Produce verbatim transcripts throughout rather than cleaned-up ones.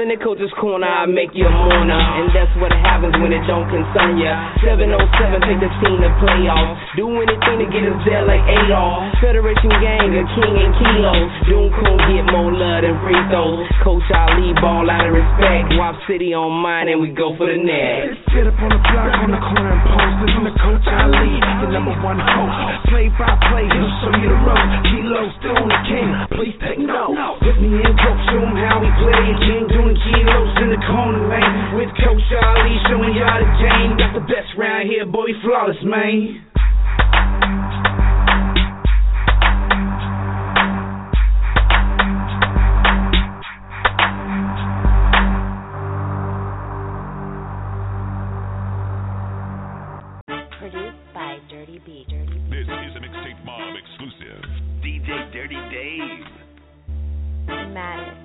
in the coach's corner, I make you a mourner. And that's what happens when it don't concern ya. seven oh seven, take the team to playoffs. Do anything to get us there like Adolf. Federation gang, a king and kilos. Doom Coon get more love than free throws. Coach Ali ball out of respect. Wop City on mine and we go for the net. Sit up on the block on the corner and post. Listen to Coach Ali, the number one host. Play by play, he'll show you the road. Kilo still on the king, please take note. Put me in, coach, show him how he play. King doing kilos in the corner lane. With Coach Ali showing y'all the game. Got the best round here, boy, flawless, man. Produced by Dirty B. Dirty B. This is a Mixtape Mob exclusive. D J Dirty Dave. Matter.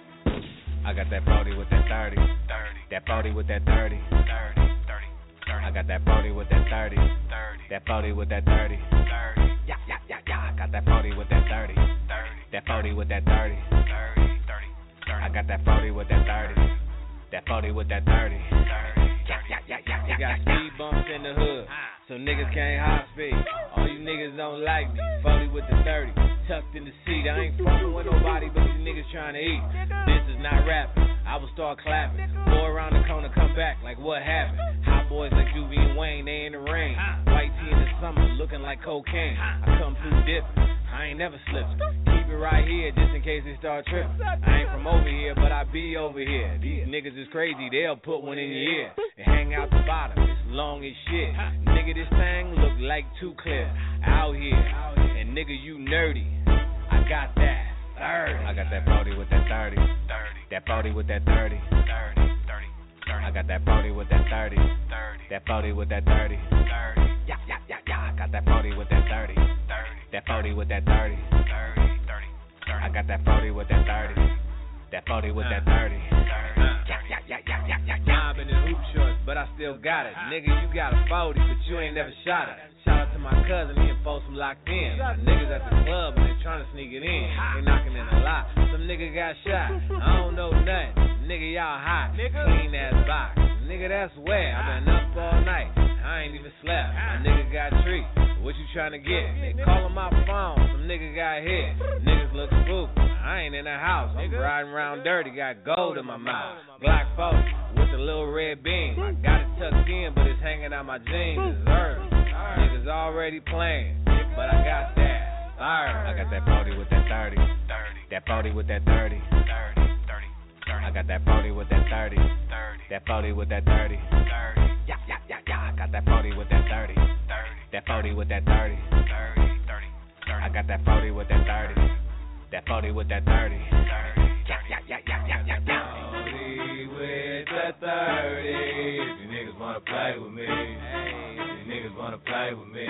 I got that forty with that thirty. thirty. That forty with that thirty. thirty. thirty. thirty. I got that forty with that thirty. thirty. That forty with that thirty. thirty. Yeah, yeah, yeah, yeah. I got that forty with that thirty. thirty. That forty with that thirty. thirty. thirty. I got that forty with that thirty. That forty with that thirty. thirty. Yeah, yeah, yeah, yeah, yeah. Got speed bumps in the hood, so niggas can't high speed. All you niggas don't like me. forty with the thirty. Tucked in the seat. I ain't fucking with nobody but these niggas trying to eat. This is not rapping. I will start clapping. Go around the corner, come back like what happened. Hot boys like Juvie and Wayne, they in the rain. White tee in the summer, looking like cocaine. I come through dipping. I ain't never slipping. Keep it right here just in case they start tripping. I ain't from over here, but I be over here. These niggas is crazy, they'll put one in your ear and hang out the bottom. It's long as shit. Nigga, this thing look like too clear. Out here, and nigga, you nerdy. I got that thirty. I got that forty with that thirty. thirty. That forty with that thirty. thirty. thirty. I got that forty with that thirty. thirty. That forty with that thirty. thirty. Yeah, yeah, yeah, yeah. I got that forty with that thirty. thirty. That forty with that thirty. thirty. thirty. I got that forty with that thirty. That forty with that thirty. thirty. Yeah, yeah, yeah, yeah, yeah, yeah, yeah. Mobbing in hoop shorts, but I still got it. Nigga, you got a forty, but you ain't never shot it. Shout out to my cousin, he and folks from locked in. My niggas at the club and they trying to sneak it in. They knocking in a lot. Some nigga got shot. I don't know nothing. Nigga, y'all hot. Clean ass box. Nigga, that's wet. I been up all night. I ain't even slept. My nigga got treat. What you trying to get? They callin' my phone. Some nigga got hit. Niggas look spooked. I ain't in the house. I'm riding around dirty. Got gold in my mouth. Black folks with the little red beam. I got it tucked in, but it's hanging out my jeans. It's herb. Niggas already playing, but I got that thirty. I got that forty with that thirty. thirty. That forty with that thirty. thirty. thirty. I got that forty with that thirty. thirty. That forty with that thirty. thirty. Yeah, yeah, yeah, yeah. I got that forty with that thirty. thirty. That forty with that thirty. thirty. thirty. I got that forty with that thirty. That forty with that thirty. thirty. Yeah, yeah, yeah, yeah, yeah, yeah, yeah. forty with the thirty. If you niggas wanna play with me, if you niggas wanna play with me,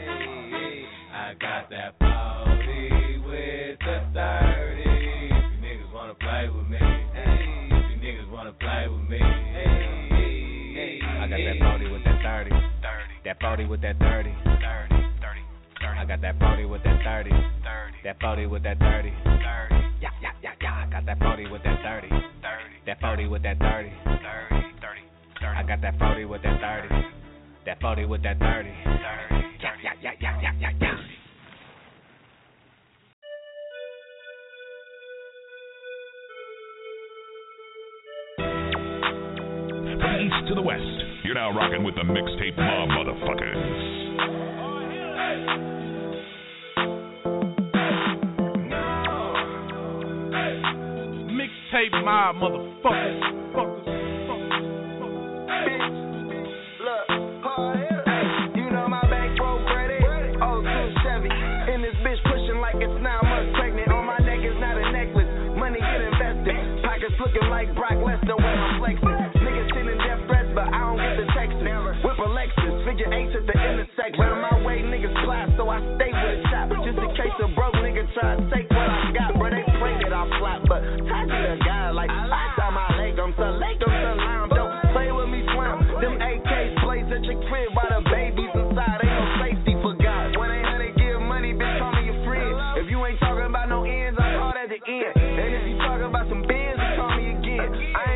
I got that forty with the thirty. If you niggas wanna play with me, if you niggas wanna play with me, I got that forty with that thirty. That forty with that thirty. thirty. thirty. I got that forty with that thirty. thirty. That forty with that thirty. thirty. Yeah, yeah, yeah, yeah. I got that forty with that thirty. thirty. That forty with that thirty. thirty. thirty. I got that forty with that thirty. That forty with that thirty. thirty. Yeah, yeah, yeah, yeah, yeah, yeah, yeah. From the east to the west, you're now rocking with the Mixtape Mob motherfuckers. Mixtape Mob motherfuckers. Fuckers. Look, hey, you know my bank broke ready. Oh, two Chevy. In this bitch pushing like it's nine months pregnant. On my neck is not a necklace. Money get invested. Pockets looking like Brock Lesnar when I'm flexing. Niggas sending death threats, but I don't get the texts. Whip a Lexus, figure eights at the intersection. Round my way, niggas fly, so I stay with a chop. Just in case a broke nigga try to take what I got, bro. They pray that I flop, but I be the guy like I saw my leg, I'm so leg, I'm so loud. Don't play with me, slam. Them A Ks blaze at your crib while the babies inside. Ain't no safety for God. One eight hundred give money, bitch, call me your friend. If you ain't talking about no ends, I call that the end. And if you talking about some bins, call me again. I ain't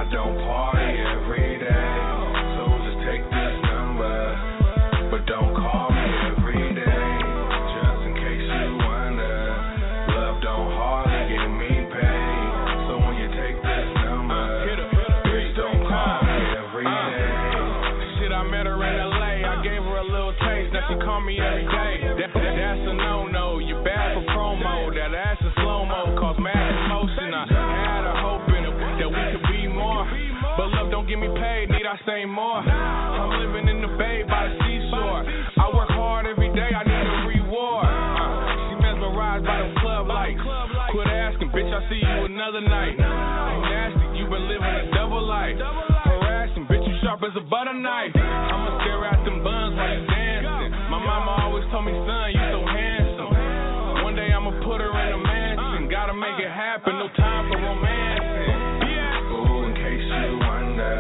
don't party every day, so just take this number, but don't call me every day, just in case you wonder. Love don't hardly get me paid, so when you take this number, bitch, don't call me every day. Shit, I met her in L A, I gave her a little taste, now she call me every day. That, that, that's a no-no, you bad for promo, that ass in slow-mo, cause mad emotion. I had a hope in it, that we could be more, but love don't get me paid, need I say more? I'm living in the bay by the seashore, I work hard every day, I need a reward. uh, She mesmerized by the club lights, quit asking, bitch, I see you another night. You nasty, you been living a double life, harassing, bitch, you sharp as a butter knife. I'ma stare at them buns while you dancing. My mama always told me, son, you so handsome. One day I'ma put her in a mansion, gotta make it happen, no time for romancing. Yeah. Ooh, in case you wonder,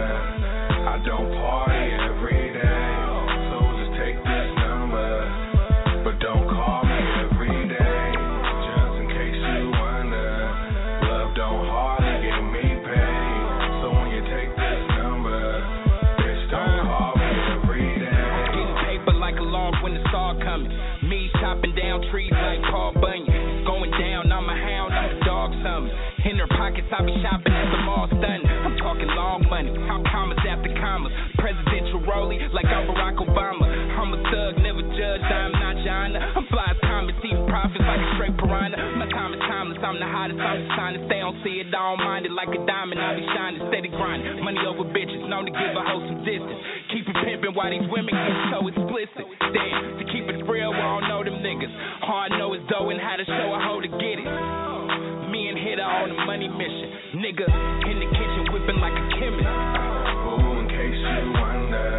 I don't party every day, so just take this number, but don't call me every day, just in case you wonder. Love don't hardly get me paid, so when you take this number, bitch, don't call me every day. Getting paper like alarms when the star coming. Me chopping down trees like Paul Bunyan. It's going down, I'm a hound, I'm a dog summon. In her pockets, I be shopping at the mall stunning. I'm talking long money, how commas after commas. Presidential rollie like I'm Barack Obama. I'm a thug, never judged, I'm not China. I'm fly as comets, eating profits like a straight piranha. My time is timeless, I'm the hottest, I'm the sinus. They don't see it, I don't mind it like a diamond. I be shining, steady grinding. Money over bitches, known to give a hoe some distance. Keep it pimping while these women get so explicit. Damn, to keep it real, I don't know them niggas. All I know is dough and how to show a hoe to get it. Me and Hitter on a money mission. Nigga in the kitchen whipping like a chemist. Ooh, in case you wonder,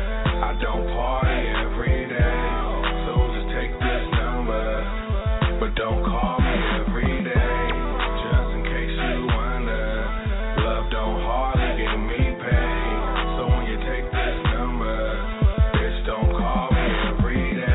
I don't party every day, so just take this number, but don't call me every day, just in case you wonder. Love don't hardly get me paid, so when you take this number, bitch, don't call me every day.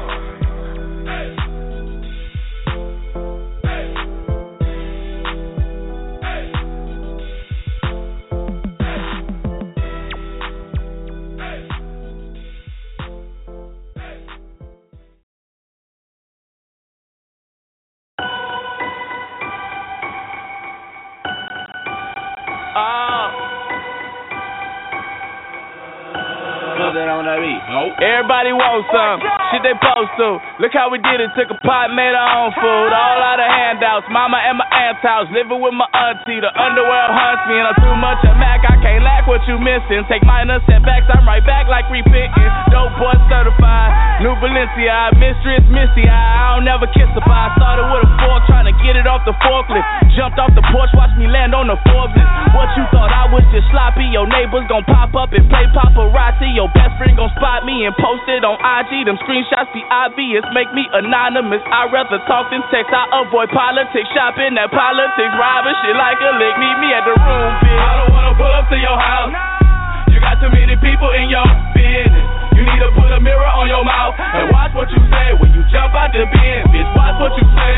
That on that beat. Nope. Everybody wants some. Shit they supposed to. Look how we did it. Took a pot, made our own food. All out of handouts. Mama and my aunt's house. Living with my auntie. The underworld hunts me. And I'm too much a Mac. I can't lack what you missing. Take minor setbacks. I'm right back like repenting. Dope boy certified. New Balenciaga. Mistress Missy. I, I don't never kiss a pie. Started with a fork. Trying to get it off the forklift. Jumped off the porch. Watched me land on the Forbes. What you thought I was just sloppy? Your neighbors gon' pop up and play paparazzi. Your best friend gon' spot me and post it on I G. Them screenshots be obvious, make me anonymous. I'd rather talk than text. I avoid politics, shopping at politics, robbing shit like a lick. Meet me at the room, bitch. I don't wanna pull up to your house. You got too many people in your business. You need to put a mirror on your mouth and watch what you say when you jump out the bin, bitch. Watch what you say.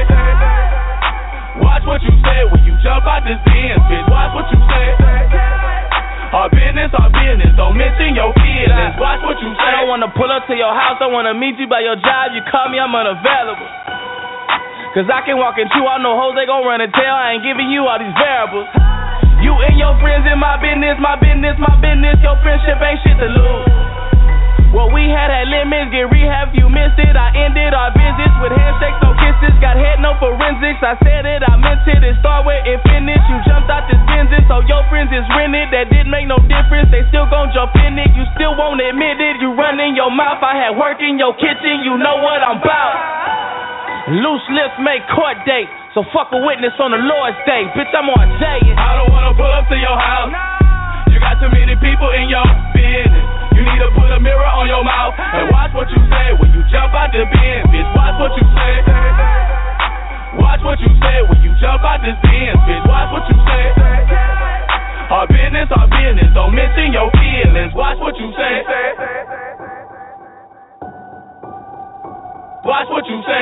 Watch what you say when you jump out this bin, bitch. Watch what you say. Our business, our business, don't mention your feelings. Watch what you say. I don't wanna pull up to your house, I wanna meet you by your job. You call me, I'm unavailable. Cause I can walk into all no hoes, they gon' run and tell. I ain't giving you all these variables. You and your friends in my business, my business, my business. Your friendship ain't shit to lose. What we had had limits, get rehab, you missed it. I ended our visits with handshakes, no kisses. Got head, no forensics. I said it, I meant it. It start with it finish. You jumped out this Benzin, so your friends is rented. That didn't make no difference. They still gon' jump in it. You still won't admit it. You running your mouth. I had work in your kitchen. You know what I'm about. Loose lips make court dates. So fuck a witness on the Lord's day. Bitch, I'm on Jay. I don't wanna pull up to your house. You got too many people in your business. You need to put a mirror on your mouth and watch what you say when you jump out the bin, bitch. Watch what you say. Watch what you say when you jump out this bin, bitch. Watch what you say. Our business, our business. Don't mention your feelings. Watch what you say. Watch what you say.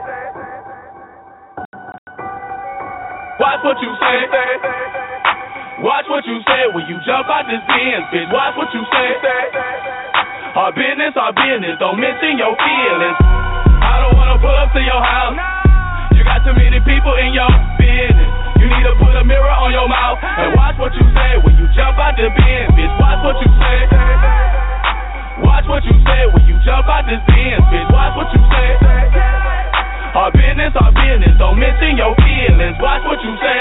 Watch what you say. Watch what you say when you jump out this Benz, bitch. Watch what you say. Our business, our business. Don't mention your feelings. I don't wanna pull up to your house. You got too many people in your business. You need to put a mirror on your mouth and watch what you say when you jump out the Benz, bitch. Watch what you say. Watch what you say when you jump out this Benz, bitch. Watch what you say. Our business, our business. Don't mention your feelings. Watch what you say.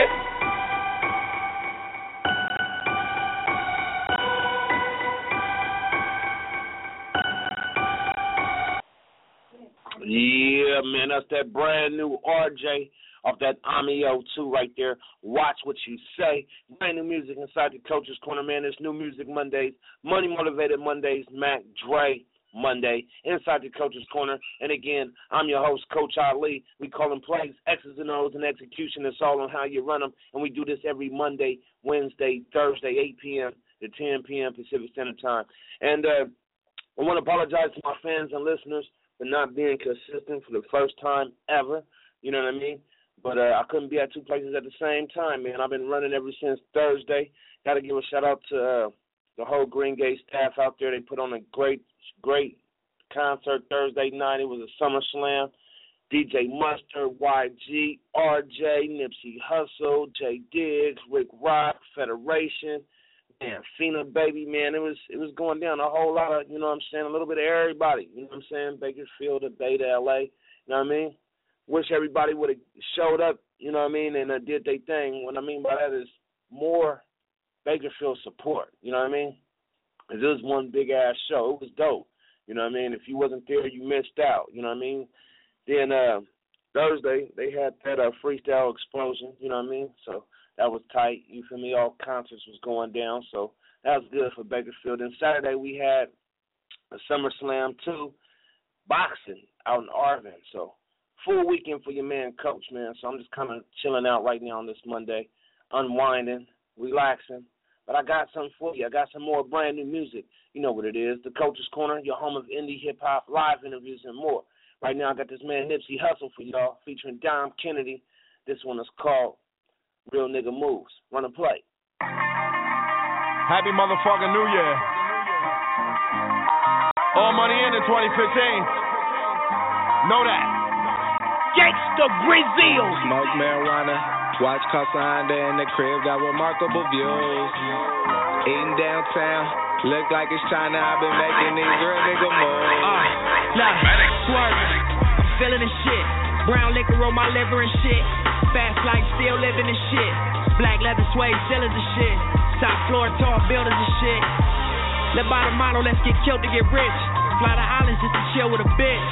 Yeah, man, that's that brand new R J off that Amio two right there. Watch what you say. Brand new music inside the Coach's Corner, man. It's New Music Mondays, Money Motivated Mondays, Mac Dre Monday, inside the Coach's Corner. And again, I'm your host, Coach Ali. We call them plays, X's and O's, and execution. It's all on how you run them. And we do this every Monday, Wednesday, Thursday, eight p.m. to ten p.m. Pacific Standard Time. And uh, I want to apologize to my fans and listeners for not being consistent for the first time ever. You know what I mean? But uh, I couldn't be at two places at the same time, man. I've been running ever since Thursday. Got to give a shout-out to uh, the whole Green Gate staff out there. They put on a great, great concert Thursday night. It was a Summer Slam. D J Mustard, Y G, R J, Nipsey Hussle, J Diggs, Rick Rock, Federation, man, Fina Baby, man. It was it was going down. A whole lot of, you know what I'm saying, a little bit of everybody. You know what I'm saying? Bakersfield, the Bay to L A. You know what I mean? Wish everybody would have showed up, you know what I mean, and uh, did their thing. What I mean by that is more Bakersfield support, you know what I mean? It was one big-ass show. It was dope, you know what I mean? If you wasn't there, you missed out, you know what I mean? Then uh, Thursday, they had that uh, freestyle explosion, you know what I mean? So that was tight, you feel me? All concerts was going down, so that was good for Bakersfield. Then Saturday, we had a Summer Slam two, boxing out in Arvin, so full weekend for your man, Coach, man. So I'm just kind of chilling out right now on this Monday, unwinding, relaxing. But I got something for you. I got some more brand new music. You know what it is. The Coach's Corner, your home of indie hip-hop, live interviews, and more. Right now I got this man Nipsey Hussle for y'all, featuring Dom Kennedy. This one is called Real Nigga Moves. Run and play. Happy motherfucking New Year. All money in in twenty fifteen. Know that. Gangsta Brazil. Smoke marijuana, watch Casa Honda in the crib, got remarkable views. Eating downtown, look like it's China. I've been making these real nigga moves. Uh, look, swerve, I'm feeling the shit. Brown liquor on my liver and shit. Fast life, still living the shit. Black leather suede, ceilings and shit. Top floor, tall buildings and shit. Live by the model, let's get killed to get rich. Fly to islands just to chill with a bitch.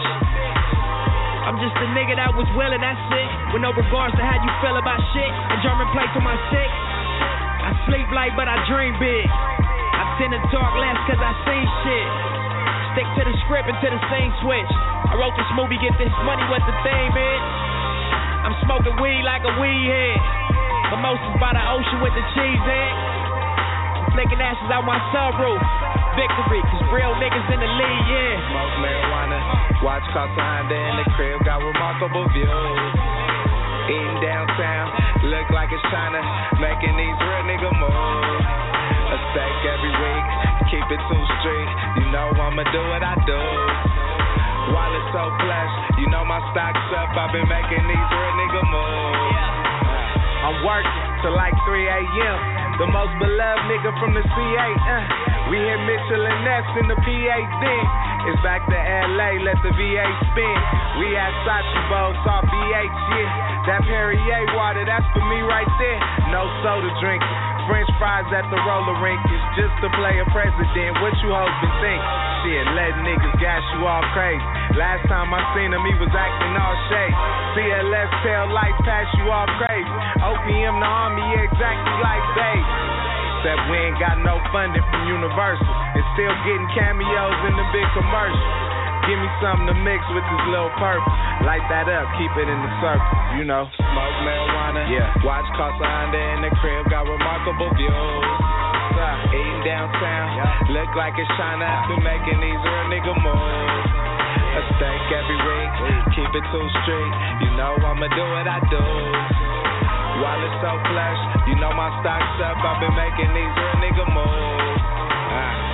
I'm just a nigga that was willing, that's it. With no regards to how you feel about shit. And German plates on my stick. I sleep light, but I dream big. I tend to talk less cause I seen shit. Stick to the script until the scene switch. I wrote this movie, get this money, what the theme is. I'm smoking weed like a weed head. Mimosas by the ocean with the cheese head. I'm flicking ashes out my sunroof. Victory, cause real niggas in the lead, yeah. Smoke marijuana, watch Casa Honda in the crib, got remarkable views. Eating downtown, look like it's China, making these real nigga moves. A steak every week, keep it too strict, you know I'ma do what I do. Wallet so plush, you know my stock's up, I've been making these real nigga moves. I'm working till like three a.m. The most beloved nigga from the C A. Uh. We hit Mitchell and Ness in the P A D. It's back to L A, let the V A spin. We had Sachi Bowls off B H, yeah. That Perrier water, that's for me right there. No soda drinking. French fries at the roller rink. It's just to play a president. What you hoes been think? Shit, letting niggas gas you all crazy. Last time I seen him, he was acting all shady. C L S tail light pass you all crazy. O P M the army, yeah, exactly like baby. Except we ain't got no funding from Universal. And still getting cameos in the big commercials. Give me something to mix with this little purple. Light that up, keep it in the circle, you know. Smoke marijuana, yeah. Watch Casa Honda in the crib, got remarkable views. Eating downtown, yeah. Look like it's China. Been making these real nigga moves. A steak every week, keep it too strict. You know I'ma do what I do. While it's so flush, you know my stock's up. I've been making these real nigga moves. Ah.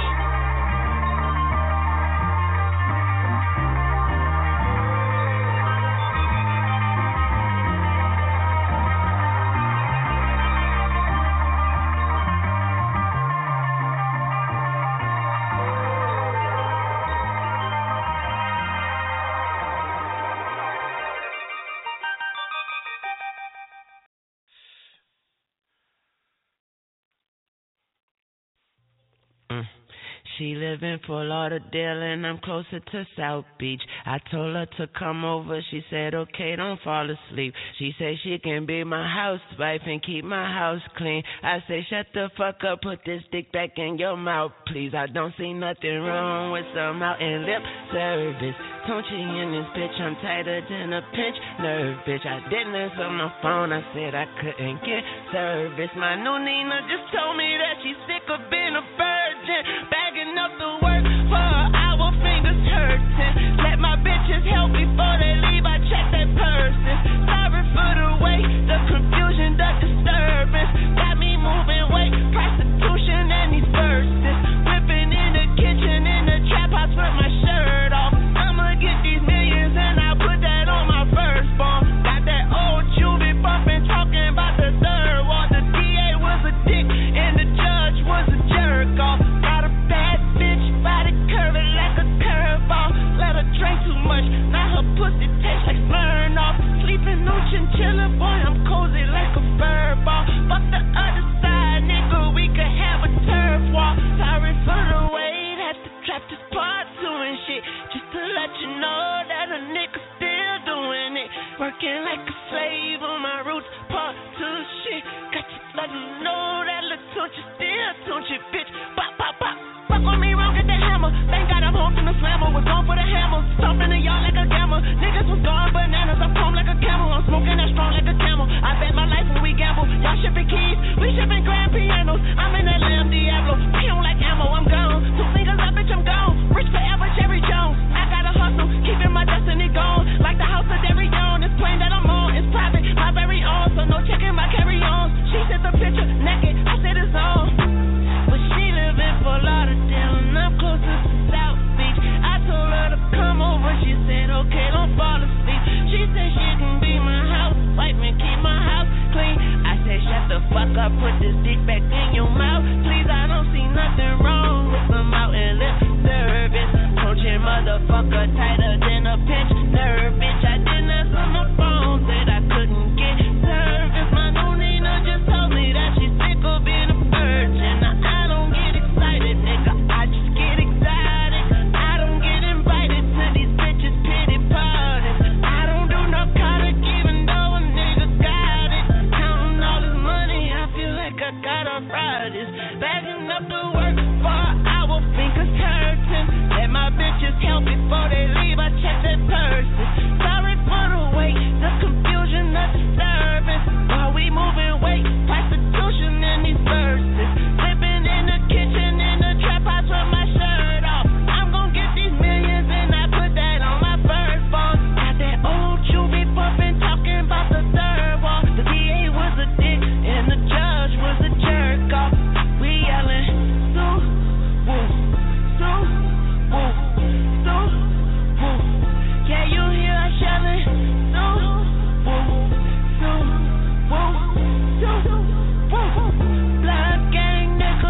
She live in Fort Lauderdale and I'm closer to South Beach. I told her to come over, she said okay, don't fall asleep. She said she can be my housewife and keep my house clean. I say shut the fuck up, put this dick back in your mouth, please. I don't see nothing wrong with some out and lip service. Tunechi in this bitch, I'm tighter than a pinch nerve, bitch. I didn't answer my phone, I said I couldn't get service. My new Nina just told me that she's sick of being a virgin, bagging up the work for her hour, fingers hurting. Let my bitches help before they leave, I check their purses. Sorry for the wait, the confusion, the disturbance. Got me moving weight, prostitution and these verses. Whipping in the kitchen, in the trap house with my shirt off. I'ma get these millions and I'll put that on my firstborn. Got that old juvie bumping, talking about the third wall. The D A was a dick and the judge was a jerk off. Got a bad bitch, body curving like a curveball. Let her drink too much, now her pussy tastes like Smirnoff. Sleeping on chinchilla, boy, I'm cozy like a fur ball. Fuck the other side, nigga, we could have a turf wall. Sorry for the wait, had to trap this part two and shit, just to let you know that a nigga still doing it. Working like a slave on my roots, part two shit. Got to let you know that little Tunechi still Tunechi, bitch. Pop, pop, pop. Fuck on me wrong, get the hammer. Thank God I'm home from the slammer. Was going for the hammer. Stomping the yard like a gamma. Niggas was going bananas. I'm home like a camel. I'm smoking that strong like a camel. I bet my life when we gamble. Y'all shipping keys, we shipping grand pianos. I'm in that Lamb Diablo. He don't like ammo, I'm gone. Two fingers up, bitch, I'm gone. Rich forever, Jerry Jones. I gotta hustle, keeping my destiny gone. Like the house of Derry Young. This plane that I'm on is private, my very own. So no checking my carry-on. She sent the picture naked, I said it's on. But she live in Fort Lauderdale and I'm closer to South Beach. I told her to come over, she said okay, don't fall asleep. She said she can be my house, wipe me, keep my house clean. I said shut the fuck up, put this dick back in your mouth, please. I don't see nothing wrong with some out and lip service. Coaching motherfucker tighter than a pinch nerve, bitch. I didn't answer my phone, said I couldn't get service. My new Nina just told me that she's sick of being a virgin. Now I don't get excited, nigga, I just get excited. I don't get invited to these bitches' pity parties. I don't do narcotic even though a nigga got it. Counting all this money, I feel like I got arthritis. Bagging up the work for an hour, fingers hurting. Let my bitches help before they leave, I check their purses. Sorry for the wait, the confusion, the disturbance. While we moving weight, prostitution in these verses. Flipping in the kitchen, in the trap house with my shirt off. I'm gon' get these millions and I put that on my firstborn. Got that old juvie bumping, talking about the third wall. The D A was a dick and the judge was a jerk off. We yelling, Sue, woo, Sue, woo, Sue, woo. Yeah, you hear us yelling, Sue, woo, Sue, woo, Sue, woo. Blood gang nigga,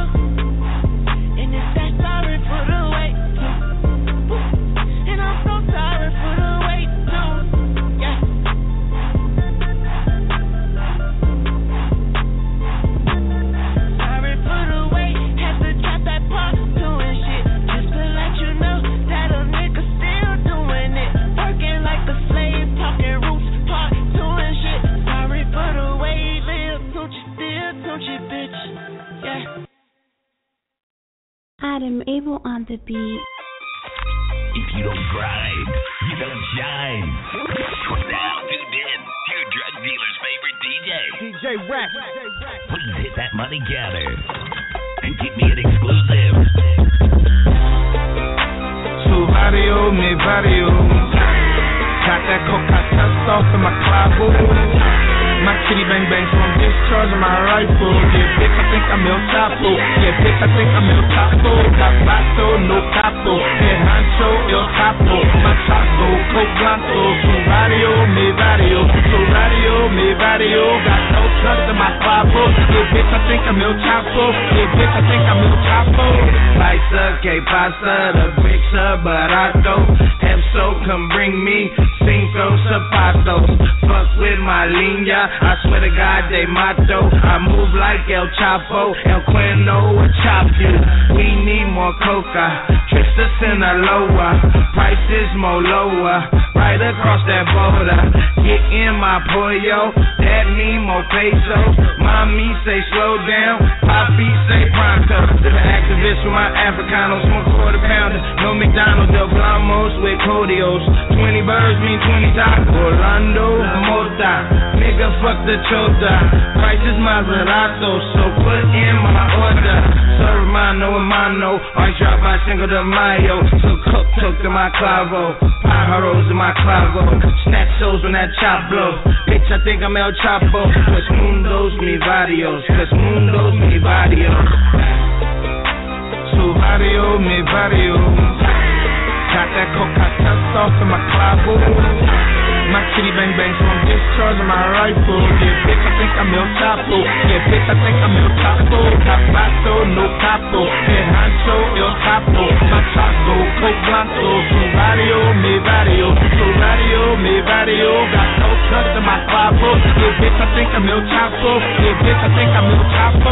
and it's that sorry for the wait too. And I'm so sorry for the wait too. Yeah. Sorry for the wait, had to drop that part two and shit, just to let you know that a nigga still doing it. Working like a slave, talking roots, part two and shit. Sorry for the wait, live Tunechi, still Tunechi, bitch. Yeah. Adam Abel on the beat. If you don't grind, you don't shine. Now tuned in to your drug dealer's favorite D J, D J Rack. Please hit that money counter and give me an exclusive. Su vario, mi vario. Got that coca test off in my clavo. My kitty bang bang, so I'm discharging my rifle. Yeah, bitch, I think I'm El Chapo. Yeah, bitch, I think I'm El Chapo. Capato, no capo. Head honcho, El Chapo. Machaco, Coke Blanco. Su radio, mi radio. Su radio, mi radio. Got no trust in my clavo. Yeah, bitch, I think I'm El Chapo. Yeah, bitch, I think I'm El Chapo. Paisa, que pasa, the picture, barato. Have so come bring me cinco zapatos. Fuck with my linea, I swear to God they mato. I move like El Chapo, El Cuerno will chop you. We need more coca, trips to Sinaloa. Prices more lower, right across that border. Get in my pollo, that mean more peso. Mommy say slow down, Papi say pronto. The activist with my Africanos, one quarter pounder. No McDonald's, Del Blamos with Codios. Twenty birds mean twenty tacos. Orlando Mota, nigga fuck the chota. Price is Maserati, so put in my order. Serve mano and mano, I drop my Cinco de Mayo. So cook, took to my clavo. Pájaros in my clavo. Snatch those when that chop blow. Bitch, I think I'm El Chapo. Pues mundos mi varios, pues mundos mi varios. Su barrio, mi barrio. Got that coca sauce in my clavo. My kitty bang bang, so I'm discharging my rifle. Yeah, bitch, I think I'm El Chapo. Yeah, bitch, I think I'm El Chapo. Capato, no capo. Head honcho, El Chapo. Machaco, Coke Blanco. Su radio, mi radio. Su radio, mi radio. Got no trust in my clavo. Yeah, bitch, I think I'm El Chapo. Yeah, bitch, I think I'm El Chapo.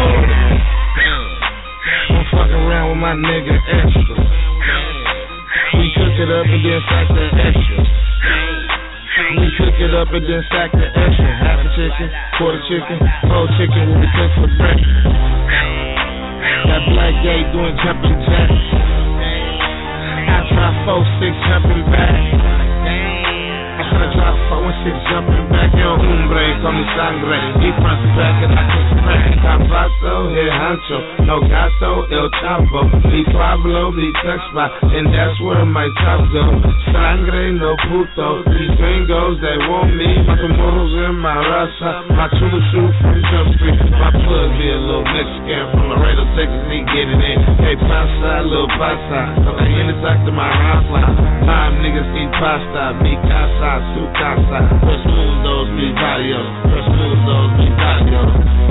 I'm fucking around with my nigga extra. We cook it up and then sack the extra. We cook it up and then sack the extra. Half a chicken, quarter chicken, whole chicken will be cooked for breakfast. That black gay doing jumping jacks. I try four, six jumping back. I try to drop four and six jumping back. Yo, hombre, con mi sangre. He fronts back and I can spread. Capato, head honcho, no gato, El Chapo. Mi Pablo, mi Texma, and that's where my top go. Sangre, no puto. These gringos, they want me. My tomorrows in my raza. My chula shoe from Jump Street. My plug be a little Mexican from Laredo, Texas. He get it in. Hey, pasa, little pasa. So I in the talk to my raza. Time niggas eat pasta. Mi casa, su casa. Pues mundos, mi barrios. Pues mundos, mi barrios.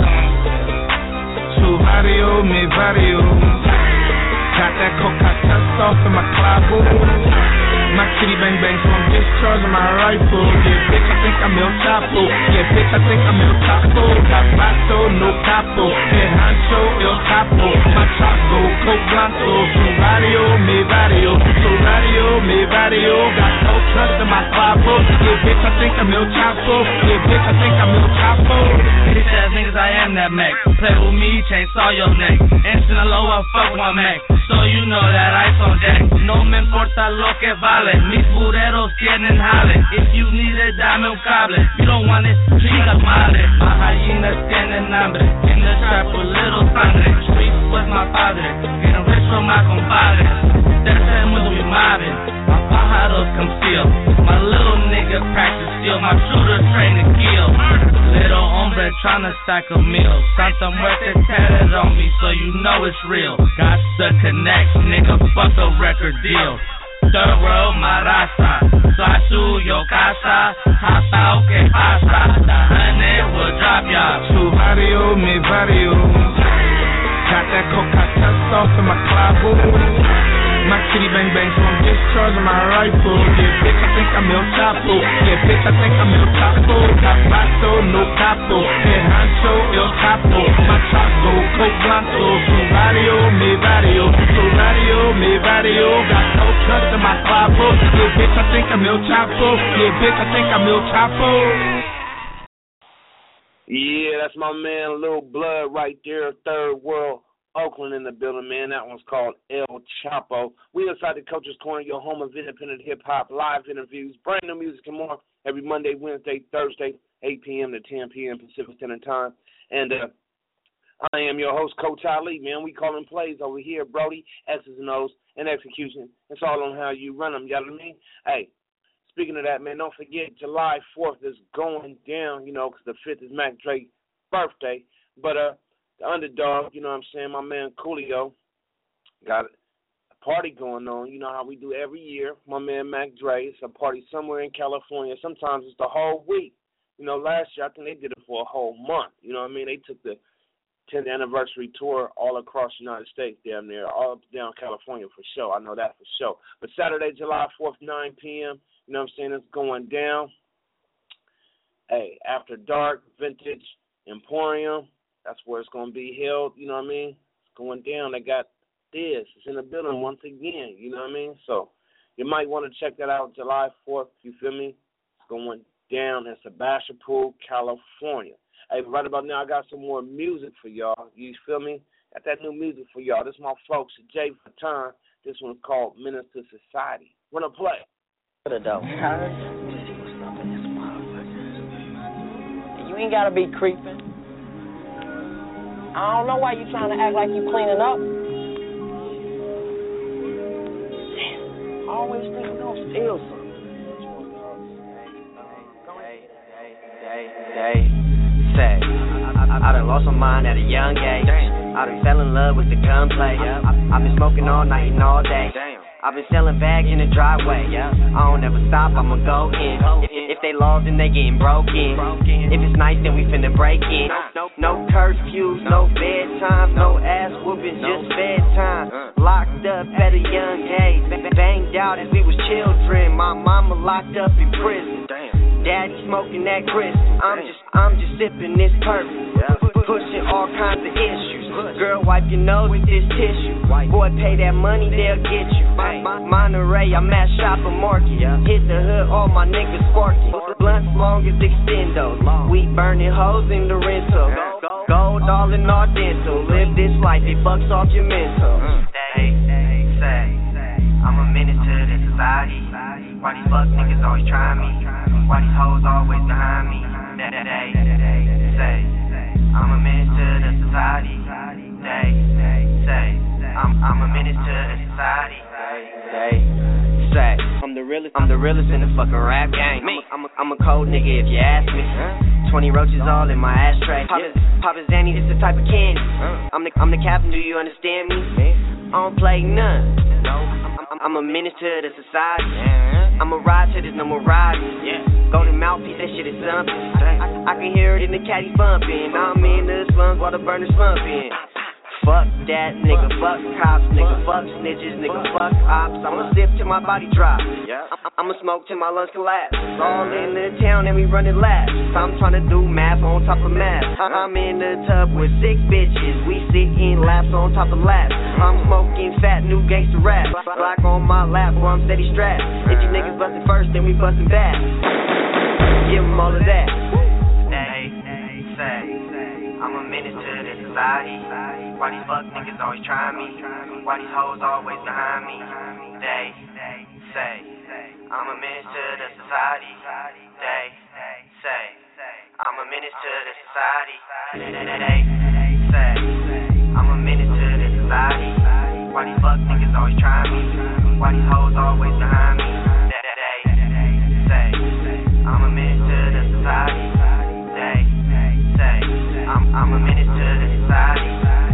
Su barrio, mi barrio. Got that coca sauce in my clavo. My kitty bang bang, so I'm discharging my rifle. Yeah, bitch, I think I'm El Chapo. Yeah, bitch, I think I'm El Chapo. Capato, no capo. Head honcho, El Chapo. Machaco, Coke Blanco. Su radio, mi radio. Su radio, mi radio. Got no trust in my clavo. Yeah, bitch, I think I'm El Chapo. Yeah, bitch, I think I'm El Chapo. Bitch ass niggas, I am that Mac. Play with me, chainsaw your neck. In Sinaloa, fuck one Mac. So you know that ice on deck. No me importa lo que vale. Mis bureros tienen jale. If you need it, dame un cable. You don't want it, chingas madre. My hyenas tienen hambre. In the trap with little sangre. Streets with my padre. Getting rich from my compadres. That's el mundo mi madre. My pájaros come steal. My little nigga practice steal. My shooter train to kill. Little hombre tryna stack a meal. Santa Muerte tatted on me, so you know it's real. Got the connect, nigga, fuck a record deal. Third world, my raza. Fly to your casa. Hop out, que pasa. The honey will drop ya. Su barrio, mi barrio. Got that coca sauce in my clavo. My kitty bang bang, so I'm discharging my rifle. Yeah, bitch, I think I'm El Chapo. Yeah, bitch, I think I'm El Chapo. Capato, no capo. Head honcho, El Chapo. Machaco, Coke Blanco. Su radio, mi radio. Su radio, mi radio. Got no trust in my clavo. Yeah, bitch, I think I'm El Chapo. Yeah, bitch, I think I'm El Chapo. Yeah, that's my man, Lil Blood right there, Third World. Oakland in the building, man. That one's called El Chapo. We inside the Coach's Corner, your home of independent hip-hop, live interviews, brand new music and more every Monday, Wednesday, Thursday, eight p.m. to ten p.m. Pacific Standard Time. And uh, I am your host, Coach Ali, man. We calling plays over here, Brody, X's and O's, and execution. It's all on how you run them, you know what I mean? Hey, speaking of that, man, don't forget July fourth is going down, you know, because the fifth is Mac Drake's birthday. But uh, the underdog, you know what I'm saying, my man Coolio got a party going on. You know how we do every year. My man Mac Dre, it's a party somewhere in California. Sometimes it's the whole week. You know, last year I think they did it for a whole month. You know what I mean? They took the tenth anniversary tour all across the United States damn near, all up down California for sure. I know that for sure. But Saturday, July fourth, nine p.m., you know what I'm saying, it's going down. Hey, After Dark, Vintage Emporium, that's where it's going to be held, you know what I mean? It's going down. They got this. It's in the building once again, you know what I mean? So you might want to check that out July fourth, you feel me? It's going down in Sebastopol, California. Hey, right about now, I got some more music for y'all. You feel me? Got that new music for y'all. This is my folks, Jay Fatton. This one's called Menace to Society. Wanna play? You ain't gotta be creeping. I don't know why you trying to act like you cleaning up. Damn, I always think I'm gonna steal something. Day, day, say, I, I done lost my mind at a young age. I done fell in love with the gunplay. I, I been smoking all night and all day. I've been selling bags in the driveway. I don't ever stop, I'ma go in. If, if they lost, then they getting broken. If it's nice, then we finna break in. No, no curfews, no bedtime, no ass whooping, just bedtime. Locked up at a young age, banged out as we was children. My mama locked up in prison. Daddy smoking that crystal. I'm just, I'm just sipping this purple. Pushing all kinds of issues. Girl, wipe your nose with this tissue. Boy, pay that money, they'll get you. Monterey, I'm at Shopper Market. Hit the hood, all my niggas sparking. Blunts long as extendos. We burning hoes in the rental. Gold all in our dental. Live this life, it bucks off your mental. They say, I'm a menace to this society. Why these fuck niggas always try me? Why these hoes always behind me? They say, I'm a menace to the society. They say, I'm, I'm a menace to the society. They say, I'm the realest, I'm the realest in the fucking rap game. I'm a, I'm a cold nigga if you ask me. Twenty roaches all in my ashtray. Papa Zanny, this the type of candy. I'm the, I'm the captain. Do you understand me? I don't play none. I'm, I'm a menace to the society. I'ma ride till there's no more riding. Golden mouthpiece, that shit is something. I, I can hear it in the caddies bumping. I'm in the slums while the burners slumping. Fuck that, nigga, fuck cops, nigga, fuck snitches, nigga, fuck ops. I'ma sip till my body drops. I'ma smoke till my lungs collapse. All in the town and we running laps. I'm trying to do math on top of math. I'm in the tub with six bitches. We sit in laps on top of laps. I'm smoking fat new gangster rap. Glock on my lap while I'm steady strapped. If you niggas bustin' first, then we bustin' back. Give them all of that. They say, I'm a menace to the society. Why these fuck niggas always try me? Why these hoes always behind me? They say, I'm a menace to the society. They say, I'm a menace to the society. They say, I'm a menace to the society. Why these fuck niggas always try me? Why these hoes always behind me? They say, I'm a menace to the society. They say, I'm, I'm a menace to the society.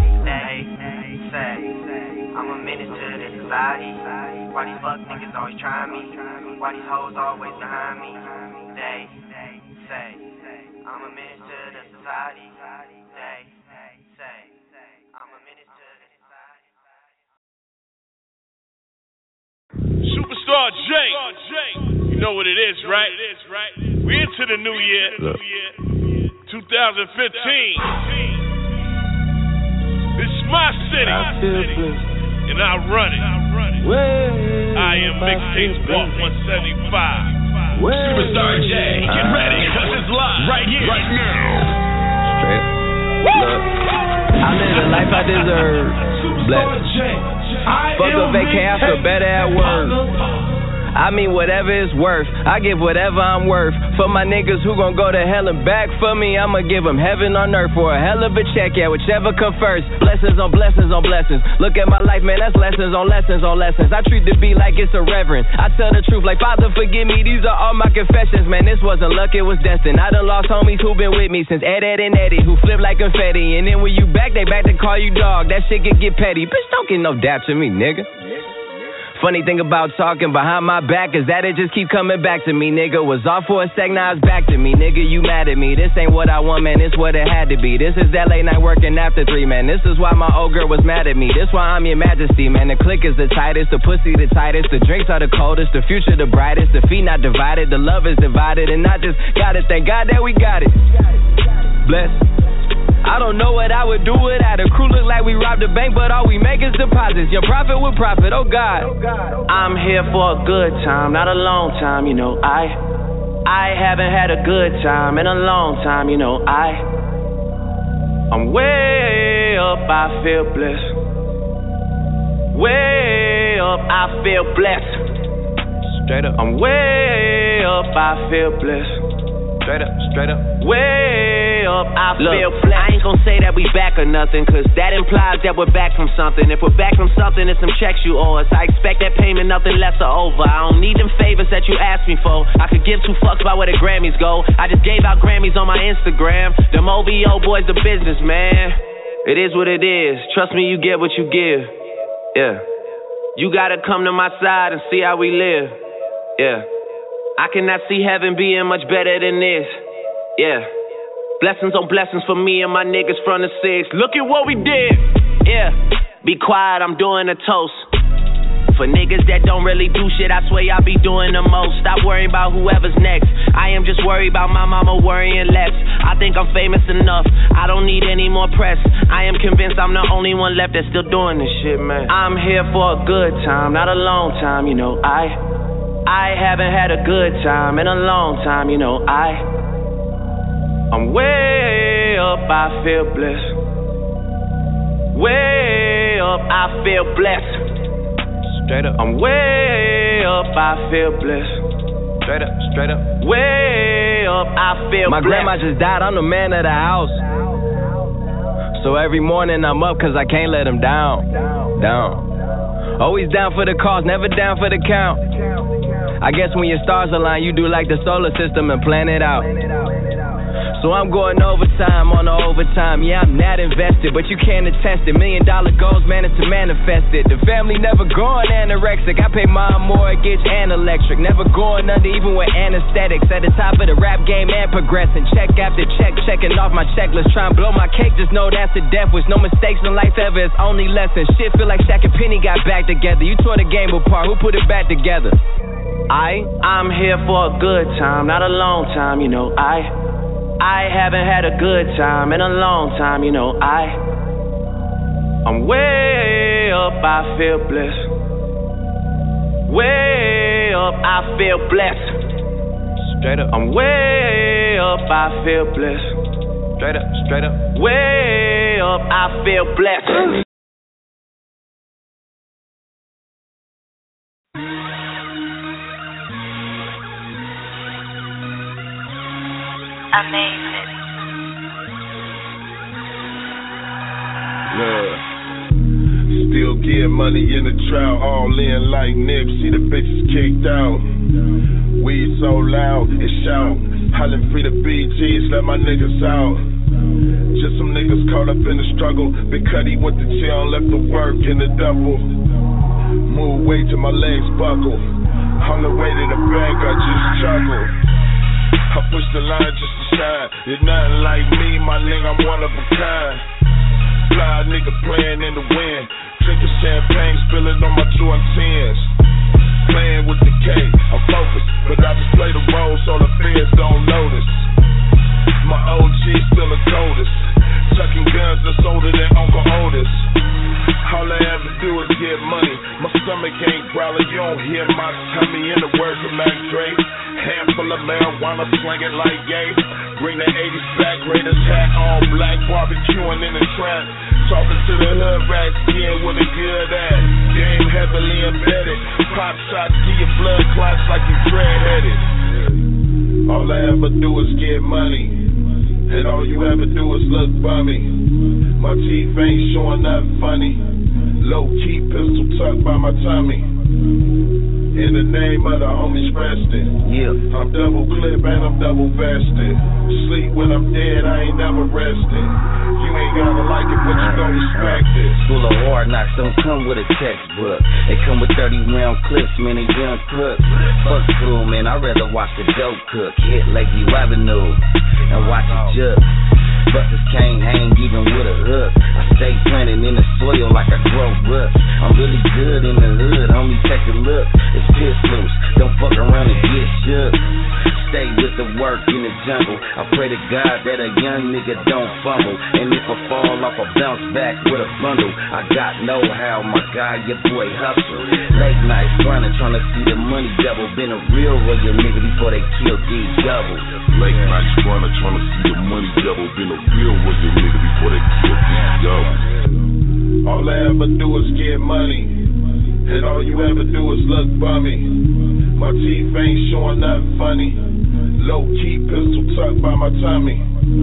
I'm a menace to the society. Why these fuck niggas always try me? Why these hoes always behind me? They say, I'm a menace to the society. They say, I'm a menace to the society. Superstar J, you know what it is, right? We into the new year, twenty fifteen. It's my city, and I run it. I am Mixtapes Walk one seventy-five. Superstar J, get ready, cause it's live right here, right now. Straight. Look, I live the life I deserve. Bless. Fuck a vacay, I feel better at work. I mean whatever it's worth. I give whatever I'm worth. For my niggas who gon' go to hell and back for me, I'ma give them heaven on earth for a hell of a check, yeah, whichever come first. Blessings on blessings on blessings. Look at my life, man, that's lessons on lessons on lessons. I treat the beat like it's a reverend. I tell the truth like, Father, forgive me, these are all my confessions. Man, this wasn't luck, it was destined. I done lost homies who been with me since Ed, Ed, and Eddie, who flip like confetti. And then when you back, they back to call you dog. That shit can get petty. Bitch, don't get no dap to me, nigga. Funny thing about talking behind my back is that it just keep coming back to me, nigga. Was off for a sec, now it's back to me, nigga. You mad at me? This ain't what I want, man. This what it had to be. This is that late night working after three, man. This is why my old girl was mad at me. This why I'm your majesty, man. The click is the tightest, the pussy the tightest, the drinks are the coldest, the future the brightest, the feet not divided, the love is divided, and I just gotta thank God that we got it. Bless. I don't know what I would do without a crew. Look like we robbed a bank, but all we make is deposits. Your profit with profit, oh God. I'm here for a good time, not a long time, you know. I I haven't had a good time in a long time, you know. I I'm way up, I feel blessed. Way up, I feel blessed. Straight up. I'm way up, I feel blessed. Straight up, straight up. Way up, I Look, feel blessed. I ain't gon' say that we back or nothing, cause that implies that we're back from something. If we're back from something, it's some checks you owe us. I expect that payment, nothing less or over. I don't need them favors that you asked me for. I could give two fucks about where the Grammys go. I just gave out Grammys on my Instagram. Them O V O boys, the business, man. It is what it is. Trust me, you get what you give. Yeah. You gotta come to my side and see how we live. Yeah. I cannot see heaven being much better than this. Yeah. Blessings on blessings for me and my niggas from the six. Look at what we did. Yeah. Be quiet, I'm doing a toast. For niggas that don't really do shit, I swear y'all be doing the most. Stop worrying about whoever's next. I am just worried about my mama worrying less. I think I'm famous enough, I don't need any more press. I am convinced I'm the only one left that's still doing this shit, man. I'm here for a good time, not a long time, you know. I I haven't had a good time in a long time, you know. I I'm way up, I feel blessed. Way up, I feel blessed. Straight up. I'm way up, I feel blessed. Straight up, straight up. Way up, I feel My blessed. My grandma just died, I'm the man of the house. So every morning I'm up cause I can't let him down. Down. Always down for the cause, never down for the count. I guess when your stars align, you do like the solar system and plan it out. So I'm going overtime on the overtime. Yeah, I'm not invested, but you can't attest it. Million dollar goals managed to manifest it. The family never going anorexic. I pay my mortgage and electric. Never going under even with anesthetics. At the top of the rap game and progressing. Check after check, checking off my checklist. Trying to blow my cake, just know that's a death wish. No mistakes in life ever, it's only lessons. Shit feel like Shaq and Penny got back together. You tore the game apart, who put it back together? I, I'm here for a good time, not a long time, you know. I I haven't had a good time in a long time, you know. I I'm way up, I feel blessed. Way up, I feel blessed. Straight up. I'm way up, I feel blessed. Straight up, straight up. Way up, I feel blessed. Amazing. Yeah. Still getting money in the trap, all in like Nipsey. The bitches kicked out. Weed so loud, it shout. Hollin' free the B Gs, let my niggas out. Just some niggas caught up in the struggle. Big Cuddy went to jail and left the work in the double. Move weight till my legs buckle. On the way to the bank, I just chuckle. I push the line just to shine. You're nothing like me, my nigga, I'm one of a kind. Fly nigga playing in the wind. Drinking champagne, spilling on my two and tens. Playing with the K, I'm focused. But I just play the role so the feds don't notice. My O G still the coldest. Chucking guns that's older than Uncle Otis. All I ever do is get money. My stomach ain't growling, you don't hear my tummy. In the words of Mac Dre. Handful of marijuana slinging like gay. Bring the eighties back, Raiders hat on black, barbecuing in the trap. Talking to the hood rats, getting what it good at. Game heavily embedded. Pop shots, get your blood clot. eyes like you dread-headed. All I ever do is get money, and all you ever do is look bummy. My teeth ain't showing nothing funny. Low-key pistol tucked by my tummy. In the name of the homies resting. Yeah. I'm double clip and I'm double vested. Sleep when I'm dead, I ain't never resting. You ain't gotta like it, but you gon' respect it. School of hard knocks don't come with a textbook. They come with thirty round clips, man, they young crooks. Fuck school, man, I'd rather watch the dope cook. Hit Lakeview Avenue and watch it jug. Buckets can't hang even with a hook. I stay planted in the soil like I grow roots. I'm really good in the hood, homie, take a look. It's piss loose, don't fuck around and get shook. Stay with the work in the jungle. I pray to God that a young nigga don't fumble. And if I fall off, I bounce back with a bundle. I got know-how, my guy, your boy hustle. Late nights grinding, trying to see the money double. Been a real royal nigga before they killed these doubles. Late nights grinding, trying to see the money double. Been a real royal nigga before they killed these doubles. All I ever do is get money, and all you ever do is look bummy. My teeth ain't showing nothing funny. Low-key pistol tucked by my tummy.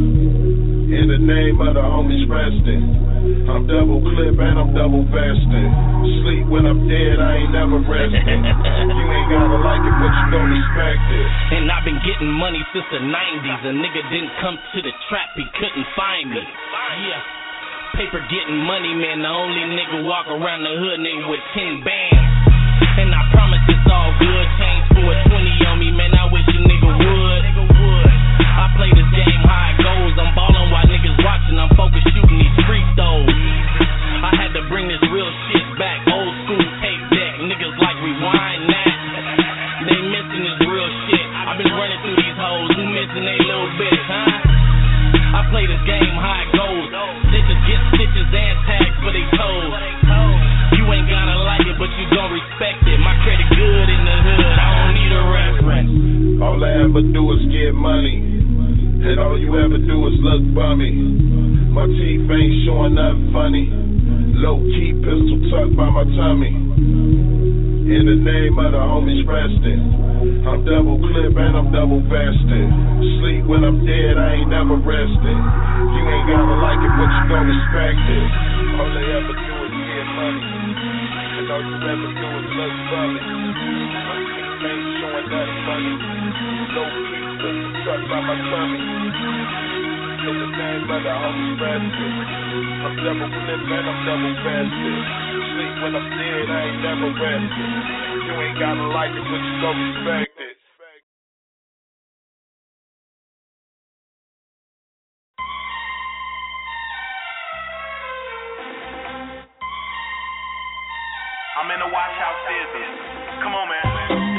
In the name of the homies resting. I'm double clip and I'm double vested. Sleep when I'm dead, I ain't never resting. You ain't gotta like it, but you gon' respect it. And I've been getting money since the nineties. A nigga didn't come to the trap, he couldn't find me. Yeah. Paper getting money, man. The only nigga walk around the hood, nigga, with ten bands. And I promise it's all good. Change for a twenty on me, man. I wish a nigga would. I play this game how it goes. I'm ballin' while niggas watching. I'm focused shooting these free throws. I had to bring this real shit back. Old school tape deck. Niggas like rewind that. They missing this real shit. I've been running through these hoes. Who missing they little bits, huh? I play this game how it goes. Stitches get stitches and tags for they toes. You ain't gotta like it, but you gon' respect it. My credit good in the hood, I don't need a reference. All I ever do is get money, and all you ever do is look bummy. My teeth ain't showing nothing funny. Low-key pistol tucked by my tummy. In the name of the homies resting. I'm double clip and I'm double vested. Sleep when I'm dead, I ain't never resting. You ain't gotta like it, but you gon' respect it. All they ever do is get money, and all you ever do is look bummy. My teeth ain't showing nothing funny. Low-key pistol tucked by my tummy. In the name of the homies resting. I'm double clip and I'm double vested. Sleep when I'm dead, I ain't never resting. You ain't gotta like it, but you gon' respect it. I'm in the watch house business. Come on, man.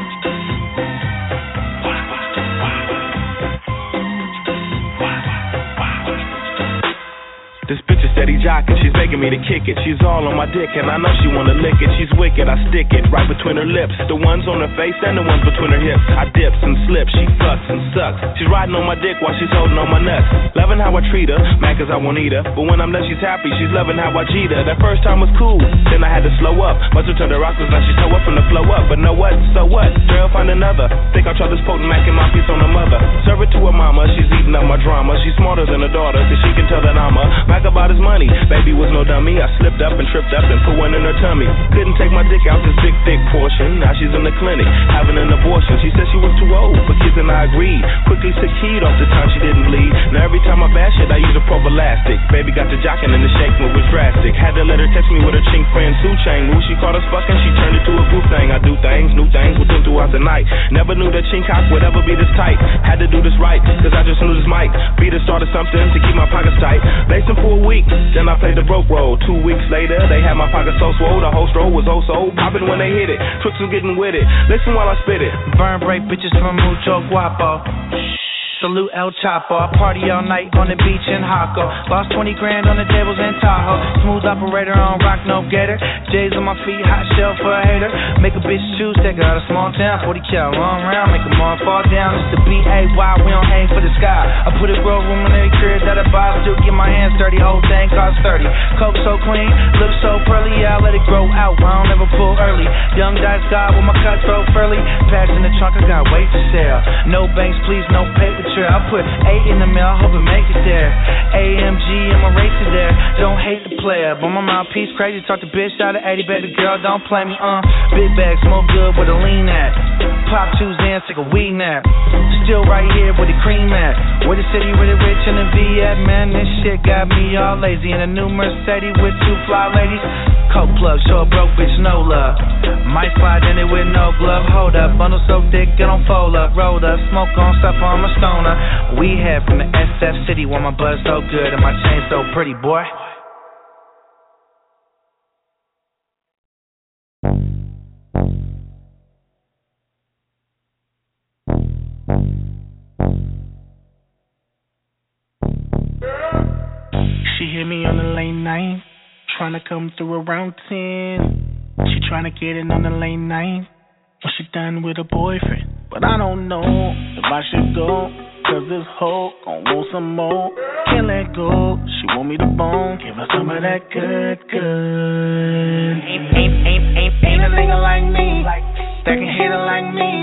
This bitch is steady jocking, she's begging me to kick it. She's all on my dick and I know she wanna lick it. She's wicked, I stick it right between her lips. The ones on her face and the ones between her hips. I dips and slips, she fucks and sucks. She's riding on my dick while she's holding on my nuts. Loving how I treat her, mad cause I won't eat her. But when I'm done she's happy, she's loving how I cheat her. That first time was cool, then I had to slow up. Must've turned her rock cause now she's toe up from the flow up. But know what, so what, girl find another. Think I'll try this potent mac and my piece on her mother. Serve it to her mama, she's eating up my drama. She's smarter than her daughter cause she can tell that I'm a Mac about his money. Baby was no dummy. I slipped up and tripped up and put one in her tummy. Couldn't take my dick out this big thick portion. Now she's in the clinic having an abortion. She said she was too old for kids and I agreed. Quickly took heed off the time she didn't bleed. Now every time I bash it I use a prophylactic. Baby got to jocking and the shake move was drastic. Had to let her text me with her chink friend Sue Chain. Move she caught us fucking, she turned it to a group thing. I do things, new things with them throughout the night. Never knew that chink cock would ever be this tight. Had to do this right, cause I just knew this might be the start of something to keep my pockets tight. Lacing for a week, then I played the broke roll. Two weeks later, they had my pockets so swole. The whole stroll was oh so popping when they hit it. Twix was getting with it. Listen while I spit it. Burn break bitches from Mucho Guapo. Salute El Chapo. I party all night on the beach in Jaco. Lost twenty grand on the tables in Tahoe. Smooth operator on rock, no gator. J's on my feet, hot shell for a hater. Make a bitch choose, take her out of small town. forty cal, long round, make them all fall down. It's the B A Y, we don't aim for the sky. I put a grow room in every crib that I buy. Still get my hands dirty, whole thing cost thirty. Coke so clean, lips so pearly, yeah, I let it it grow out, I don't ever pull early. Young dice God with my cutthroat furly. Pass in the trunk, I got weight to sell. No banks, please, no paper trail. I put eight in the mail, I hope it make it there. A M G and my racer there. Don't hate the player, but my mouthpiece crazy. Talk the bitch out of eighty, baby girl, don't play me, uh. Big bag, smoke good with a lean at. Pop choose in, take a weed nap. Still right here with the cream at. Where the city really rich in the V at, man. This shit got me all lazy. In a new Mercedes with two fly ladies. Coke plug, show a broke bitch no love. Might slide in it with no glove. Hold up, bundle so thick, it don't fold up. Rolled up, smoke on stuff, I'm a stoner. We head from the S F City where my buzz so good and my chain so pretty, boy. She hit me on the late night, tryna come through around ten. She tryna get in on the late night when she done with a boyfriend. But I don't know if I should go, cause this hoe gon' want some more. Can't let go, she want me to bone. Give her some of that good, good. Ain't, ain't, ain't, ain't, ain't a nigga like me that can hit her like me.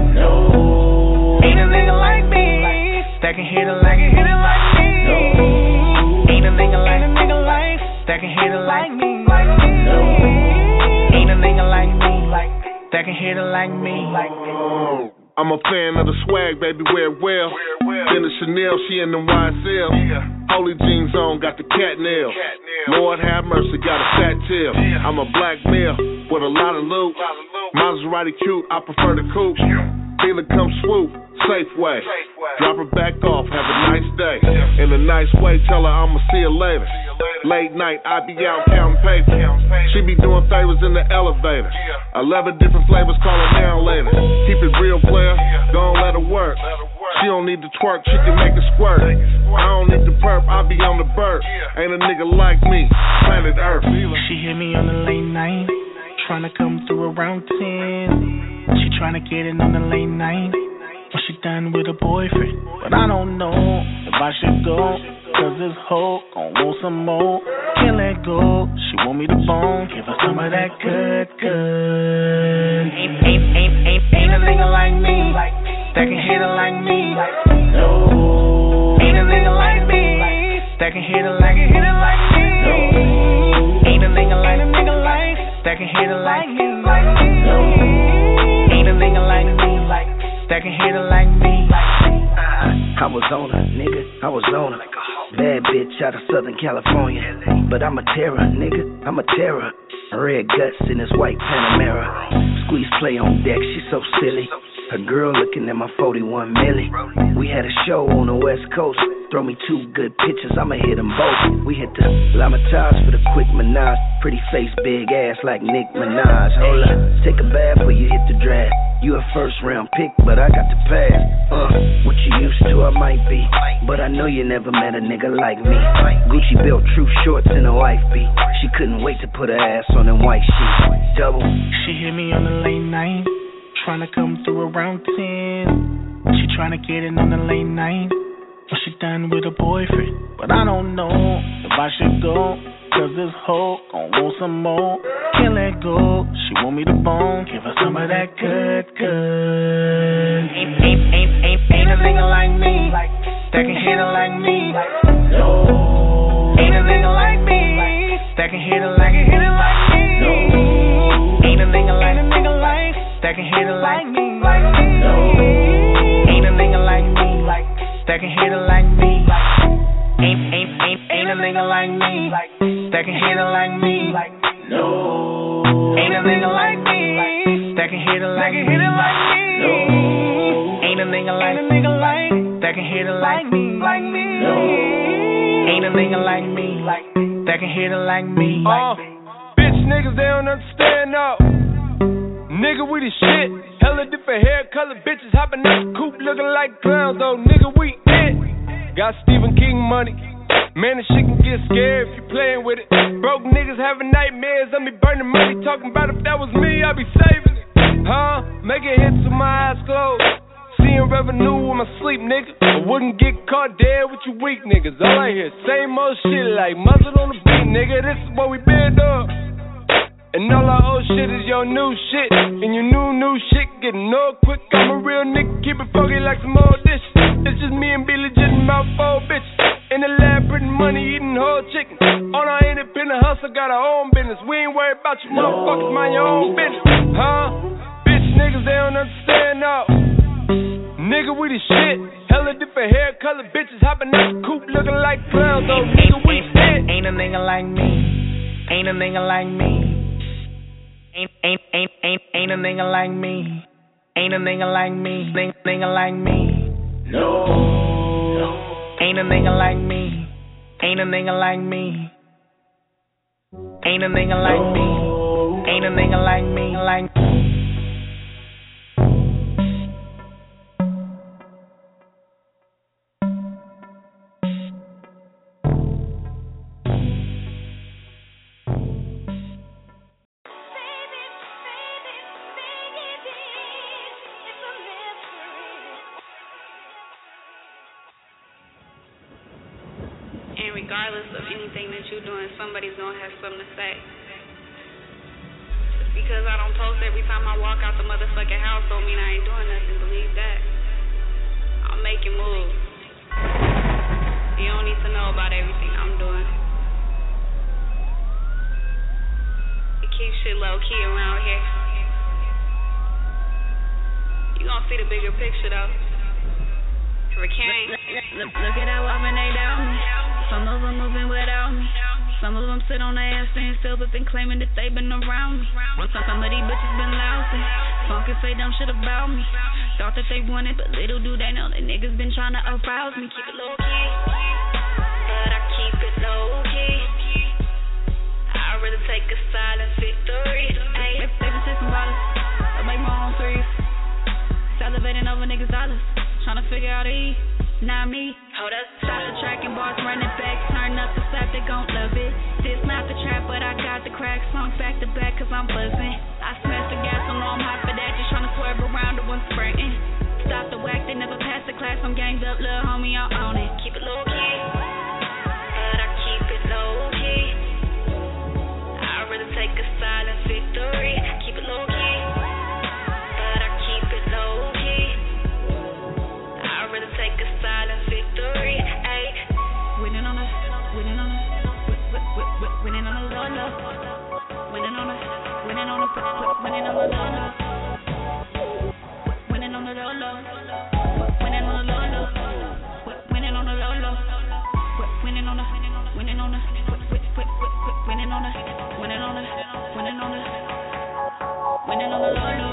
No. Ain't a nigga like me that can hit her like, hit her like me. No. Ain't a nigga like, a nigga like that can hit her like me. No. Ain't a nigga like me that can hit her like me. I'm a fan of the swag, baby, wear it well. In the Chanel, she in the Y S L. Holy jeans on, got the cat nails. Lord have mercy, got a fat tail. I'm a black male with a lot of loot. Maserati cute, I prefer the coupe. Dealer come swoop, Safeway. Drop her back off, have a nice day. In a nice way, tell her I'ma see her later. Late night, I be out counting paper. She be doing favors in the elevator. Eleven different flavors, call her down later. Keep it real, player, don't let her work. She don't need to twerk, she can make it squirt. I don't need the perp, I be on the burp. Ain't a nigga like me, planet Earth. She hit me on the late night, tryna come through around ten. She tryna get in on the late night when she done with a boyfriend. But I don't know if I should go, cause this hoe gon' want some more. Can't let go, she want me to bone. Give her some of that good, good. Ain't, ain't, ain't, ain't, ain't a nigga like me that can hit her like me. No. Ain't a nigga like me that can hit her like, hit her like me. No. Ain't a nigga like, a nigga like that can hit her like me. No. Ain't a nigga like me that can hit her like me. I was on her, nigga, I was on her. Bad bitch out of Southern California. But I'm a terror, nigga, I'm a terror. Red guts in this white Panamera. Squeeze play on deck, she so silly. A girl looking at my forty-one milli. We had a show on the West Coast. Throw me two good pictures, I'ma hit them both. We hit the Lamatage for the quick menage. Pretty face, big ass like Nick Minaj. Hold up, take a bath before you hit the draft. You a first round pick, but I got the pass. Uh, what you used to, I might be. But I know you never met a nigga like me. Gucci built true shorts and a wife beat. She couldn't wait to put her ass on them white sheets. Double. She hit me on the late night, tryna come through around ten. She tryna get in on the late night when she done with a boyfriend. But I don't know if I should go, cause this hoe gon' want some more. Can't let go, she want me to bone. Give her some of that good, good. Ain't, ain't, ain't, ain't, ain't a nigga like me that can hit her like me. No. Ain't a nigga like me that can hit her like, hit her like me. No. Ain't a nigga like, a nigga like that can hit her like me. No. Ain't a nigga like me that can hit her like me. Ain't, ain't, ain't, ain't a nigga like me that can hit her like me. No. Ain't a nigga like me that can hit her like, hit her like me. No. Ain't a nigga like, a nigga like that can hit her like me. No. Ain't a nigga like me that can hit her like me. Oh, bitch niggas, they don't understand now. Nigga, we the shit. Hella different hair color bitches hopping out the coupe looking like clowns though. Nigga, we it. Got Stephen King money. Man, this shit can get scared if you playing with it. Broke niggas having nightmares of me burning money. Talking about if that was me, I'd be saving it. Huh? Making hits with my eyes closed. Seeing revenue with my sleep, nigga. I wouldn't get caught dead with you weak niggas. All I hear, same old shit like muzzle on the beat, nigga. This is what we been up. And all our old shit is your new shit. And your new, new shit getting old quick. I'm a real nigga, keep it funky like some old dishes. It's just me and be legit and mouth four bitches. In the lab, printing money, eating whole chicken. On our independent hustle, got our own business. We ain't worried about you motherfuckers, mind your own business. Huh? Bitch niggas, they don't understand now. Nigga, we the shit. Hella different hair color, bitches hopping out the coupe looking like clowns. Though, nigga, we shit. Ain't a nigga like me. Ain't a nigga like me. Ain't ain't ain't ain't ain't a nigga like me. Ain't a nigga like me. Nigga nigga like me. No. Ain't a nigga like me. Ain't a nigga like me. Ain't a nigga like me. Ain't a nigga like me. Like. Regardless of anything that you're doing, somebody's gonna have something to say. Just because I don't post every time I walk out the motherfucking house don't mean I ain't doing nothing. Believe that. I'm making moves. You don't need to know about everything I'm doing. We keep shit low key around here. You gonna see the bigger picture though. Hurricane. Look, look at how often they down me. Some of them moving without me. Some of them sit on their ass staying still, but been claiming that they been around me. Some, some of these bitches been lousy. Some can say dumb shit about me. Thought that they wanted, but little do they know that niggas been trying to arouse me. Keep it low key, but I keep it low key. I'd rather take a silent victory. Ay, baby, take some bottles. I make my own threes. Salivating over niggas' dollars. Trying to figure out E. Not me. Hold up, stop the track and bars running back. Turn up the slap, they gon' love it. This not the trap, but I got the crack songs back to back, cause I'm buzzing. I smashed the gas, I know I'm hot for that. Just tryna swerve around the one sprinting. Stop the whack, they never pass the class. I'm ganged up, little homie, I own it. Keep it low key, but I keep it low key. I'd rather take a silent victory. Keep it low key, but I keep it low key. I'd rather take a silent victory. Ay. Winning on a, winning on a, winning on a low low. Winning on a, winning on a, winning on a low low. Winning on a low low. Winning on a low low. Winning on a low low. Winning on a, winning on a, winning on a, winning on a, winning on a, winning on a low low.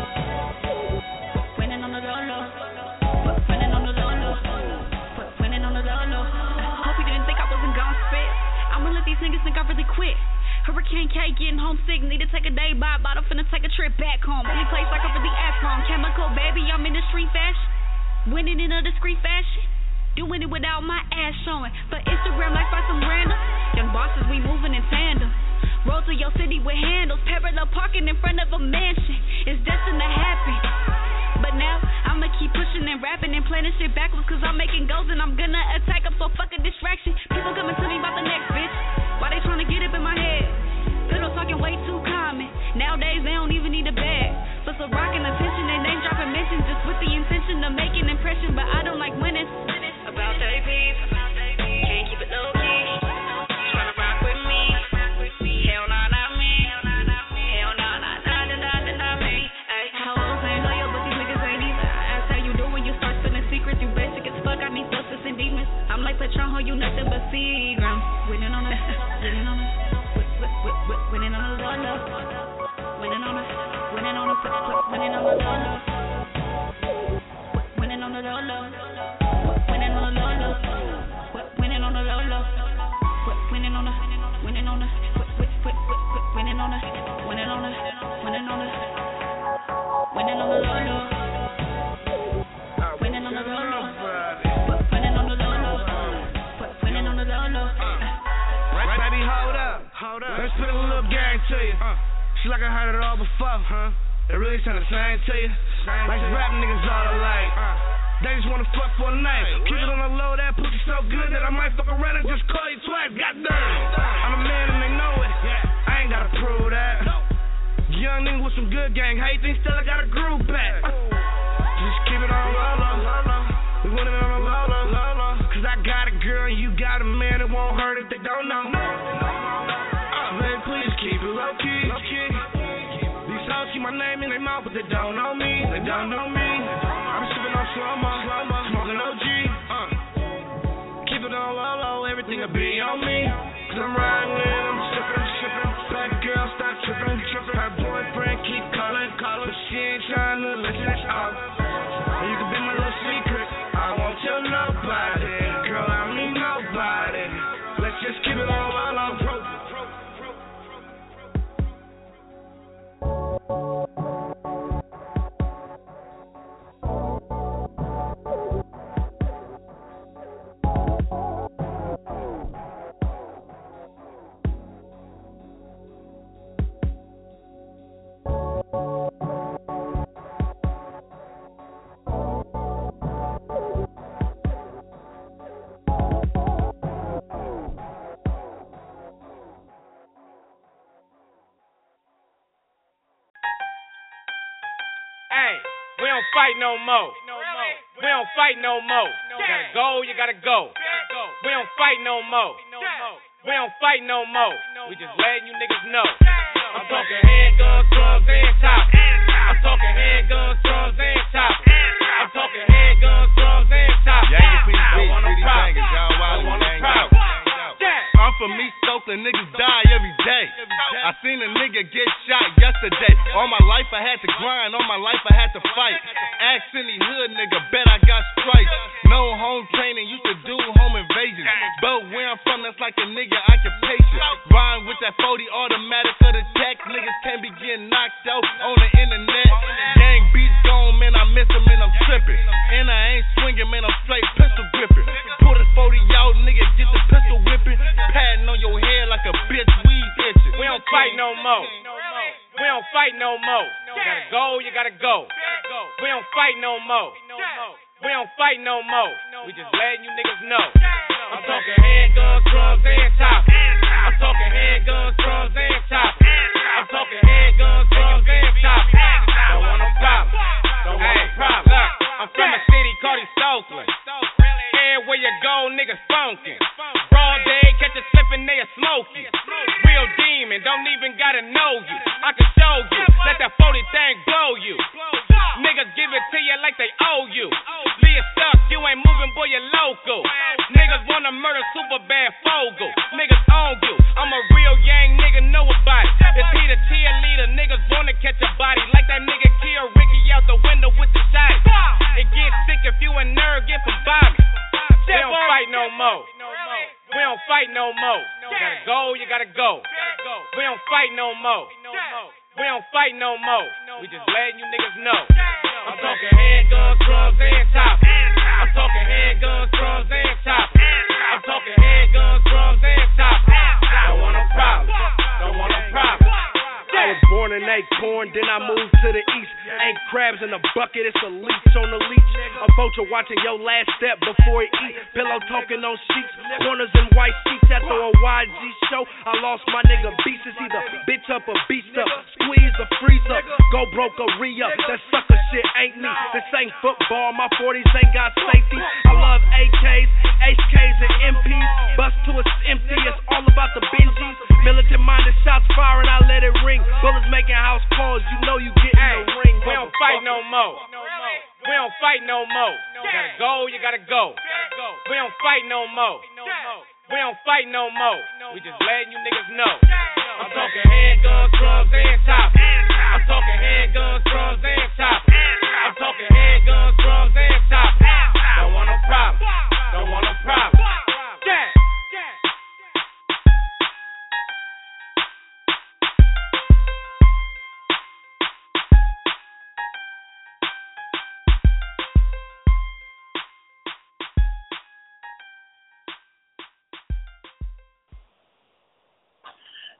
Winning on a low low. Winning on the low low. Winning on the low low. Hope you didn't think I wasn't gon' spit. I'ma let these niggas think I really quit. Hurricane K getting homesick, need to take a day by bottle, finna take a trip back home. Only place I can really act from. Chemical baby, I'm in the street fashion. Winning in a discreet fashion. Doing it without my ass showing. But Instagram like by some random. Young bosses, we moving in tandem. Roll to your city with handles. Parallel parking in front of a mansion. It's destined to happen. But now, I'ma keep pushing and rapping and planning shit backwards, cause I'm making goals and I'm gonna attack them, so fuck a distraction. People coming to me about the next bitch. Why they trying to get up in my head? Little talking way too common. Nowadays, they don't even need a bag. But so rocking attention and name dropping mentions just with the intention of making impression. But I don't like winning. About thirty peeps. Can't keep it low key. Trying to rock with me. Hell nah, not me. Hell nah, nah, nah, nah, nah, nah, me. Ay, how old ain't loyal, but these niggas ain't either. I ask how you do when you start spilling secrets. You basic as fuck, I need justice and demons. I'm like Patron, hold you nothing but Seagram. Winning on us, winning on us, winning on the low low. Winning on us, winning on us, winning on the low low. Winning on the low low. Winning on the low low. Winning on the low low. Winning on us, winning on us, winning on us, winning on us, winning on us, winning on the low low. Winning on the low low. Winning on the low low. Winning on the low low. Baby, hold up, hold up. Let's put a little gang to you. She like I heard it all before, huh? They really trying to sing to you. Like rap niggas all alike. They just wanna fuck for a night. Keep it on the low, that pussy so good that I might fuck around and just call you twice. Goddamn, I'm a man and they know it. I ain't gotta prove that. young niggas with some good gang. How you think still I got a groove back? Just keep it on low, low, low, low. We want it on a low, low, low, low. Cause I got a girl and you got a man. It won't hurt if they don't know. Oh, baby, please keep it low key. Low key. These hoes keep my name in their mouth, but they don't know me. They don't know me. I'm sipping on slow-mo, slow-mo, smoking O G. Uh. Keep it on low, low. Everything will be on me. Cause I'm riding with it, I'm sipping, sipping. Back girl, stop tripping, tripping. Her boyfriend keep calling, calling. But she ain't trying to listen. Oh. You can be my little secret. I won't tell nobody. Girl, I don't need nobody. Let's just keep it on low, low. We don't fight no more. We don't fight no more. You gotta go, you gotta go. We don't fight no more. We don't fight no more. We just letting you niggas know. I'm talking handguns, drums, and top. I'm talking handguns, drums, and top. I'm talking handguns, drums, and top. Don't want no problem. Don't want no problem. I'm from East Oakland, niggas die every day. I seen a nigga get shot yesterday. All my life I had to grind, all my life I had to fight. Ask any hood nigga, bet I got stripes. No home training, used to do home invasions. But where I'm from, that's like a nigga occupation. Rhyme with that forty automatic for the tech. Niggas can't be getting knocked out on the internet. Gang beats gone, man, I miss them and I'm tripping. And I ain't swinging, man, I'm straight pistol gripping. Pull this forty out, nigga, get the pistol whipping. Patting on your head like a bitch weed itching. We don't fight no more. We don't fight no more. You gotta go, you gotta go. We don't fight no more. We don't fight no more. We just letting you niggas know. I'm talking handguns, drums, and top. I'm talking handguns, drums, and top. I'm talking handguns, drums, and top. Don't want no problem. Don't want no problem. Look, I'm from a city called East Oakland. Everywhere you go, niggas funkin'. Broad day, catch a slippin', they a smoky. Real demon, don't even gotta know you. I can show you, let that forty thing blow you. Niggas give it to you like they owe you. Leave it stuck, you ain't moving, boy, you're local. Niggas wanna murder super bad Fogel. Niggas own you, I'm a real yang nigga, know about it. Is he the cheerleader? Niggas wanna catch a body like that nigga kill Ricky out the window with the shot. It gets sick if you a nerd, get from Bobby. We don't fight no more. We don't fight no more. You gotta go, you gotta go. We don't fight no more. We don't fight no more. We just letting you niggas know. I'm talking handguns, drums, and top. I'm talking handguns, drums, and top. I'm talking handguns, drums, and top. Don't want no problem. Don't want no problem. I was born in Acorn, then I moved to the east. Ain't crabs in a bucket, it's a leech on the leech. A vulture watching your last step before he eat. Pillow talking on sheets, corners and white sheets after a Y G show. I lost my nigga beats, it's either bitch up or beast up. Squeeze or freeze up, go broke or re-up. That sucker shit ain't me. This ain't football, my forties ain't got safety. I love A Ks, H Ks and M Ps. Bust to it's empty, it's all about the Benjis. Militant minded shots firing, I let it ring. Bullets making house calls, you know you get in the ring. We don't fight no more. We don't fight no more. You gotta go, you gotta go. We don't fight no more. We don't fight no more. We just letting you niggas know. I'm talking handguns, drums, and top. I'm talking handguns, drums, and top. I'm talking handguns, drums, and top. Don't want no problem. Don't want no problem. Yeah.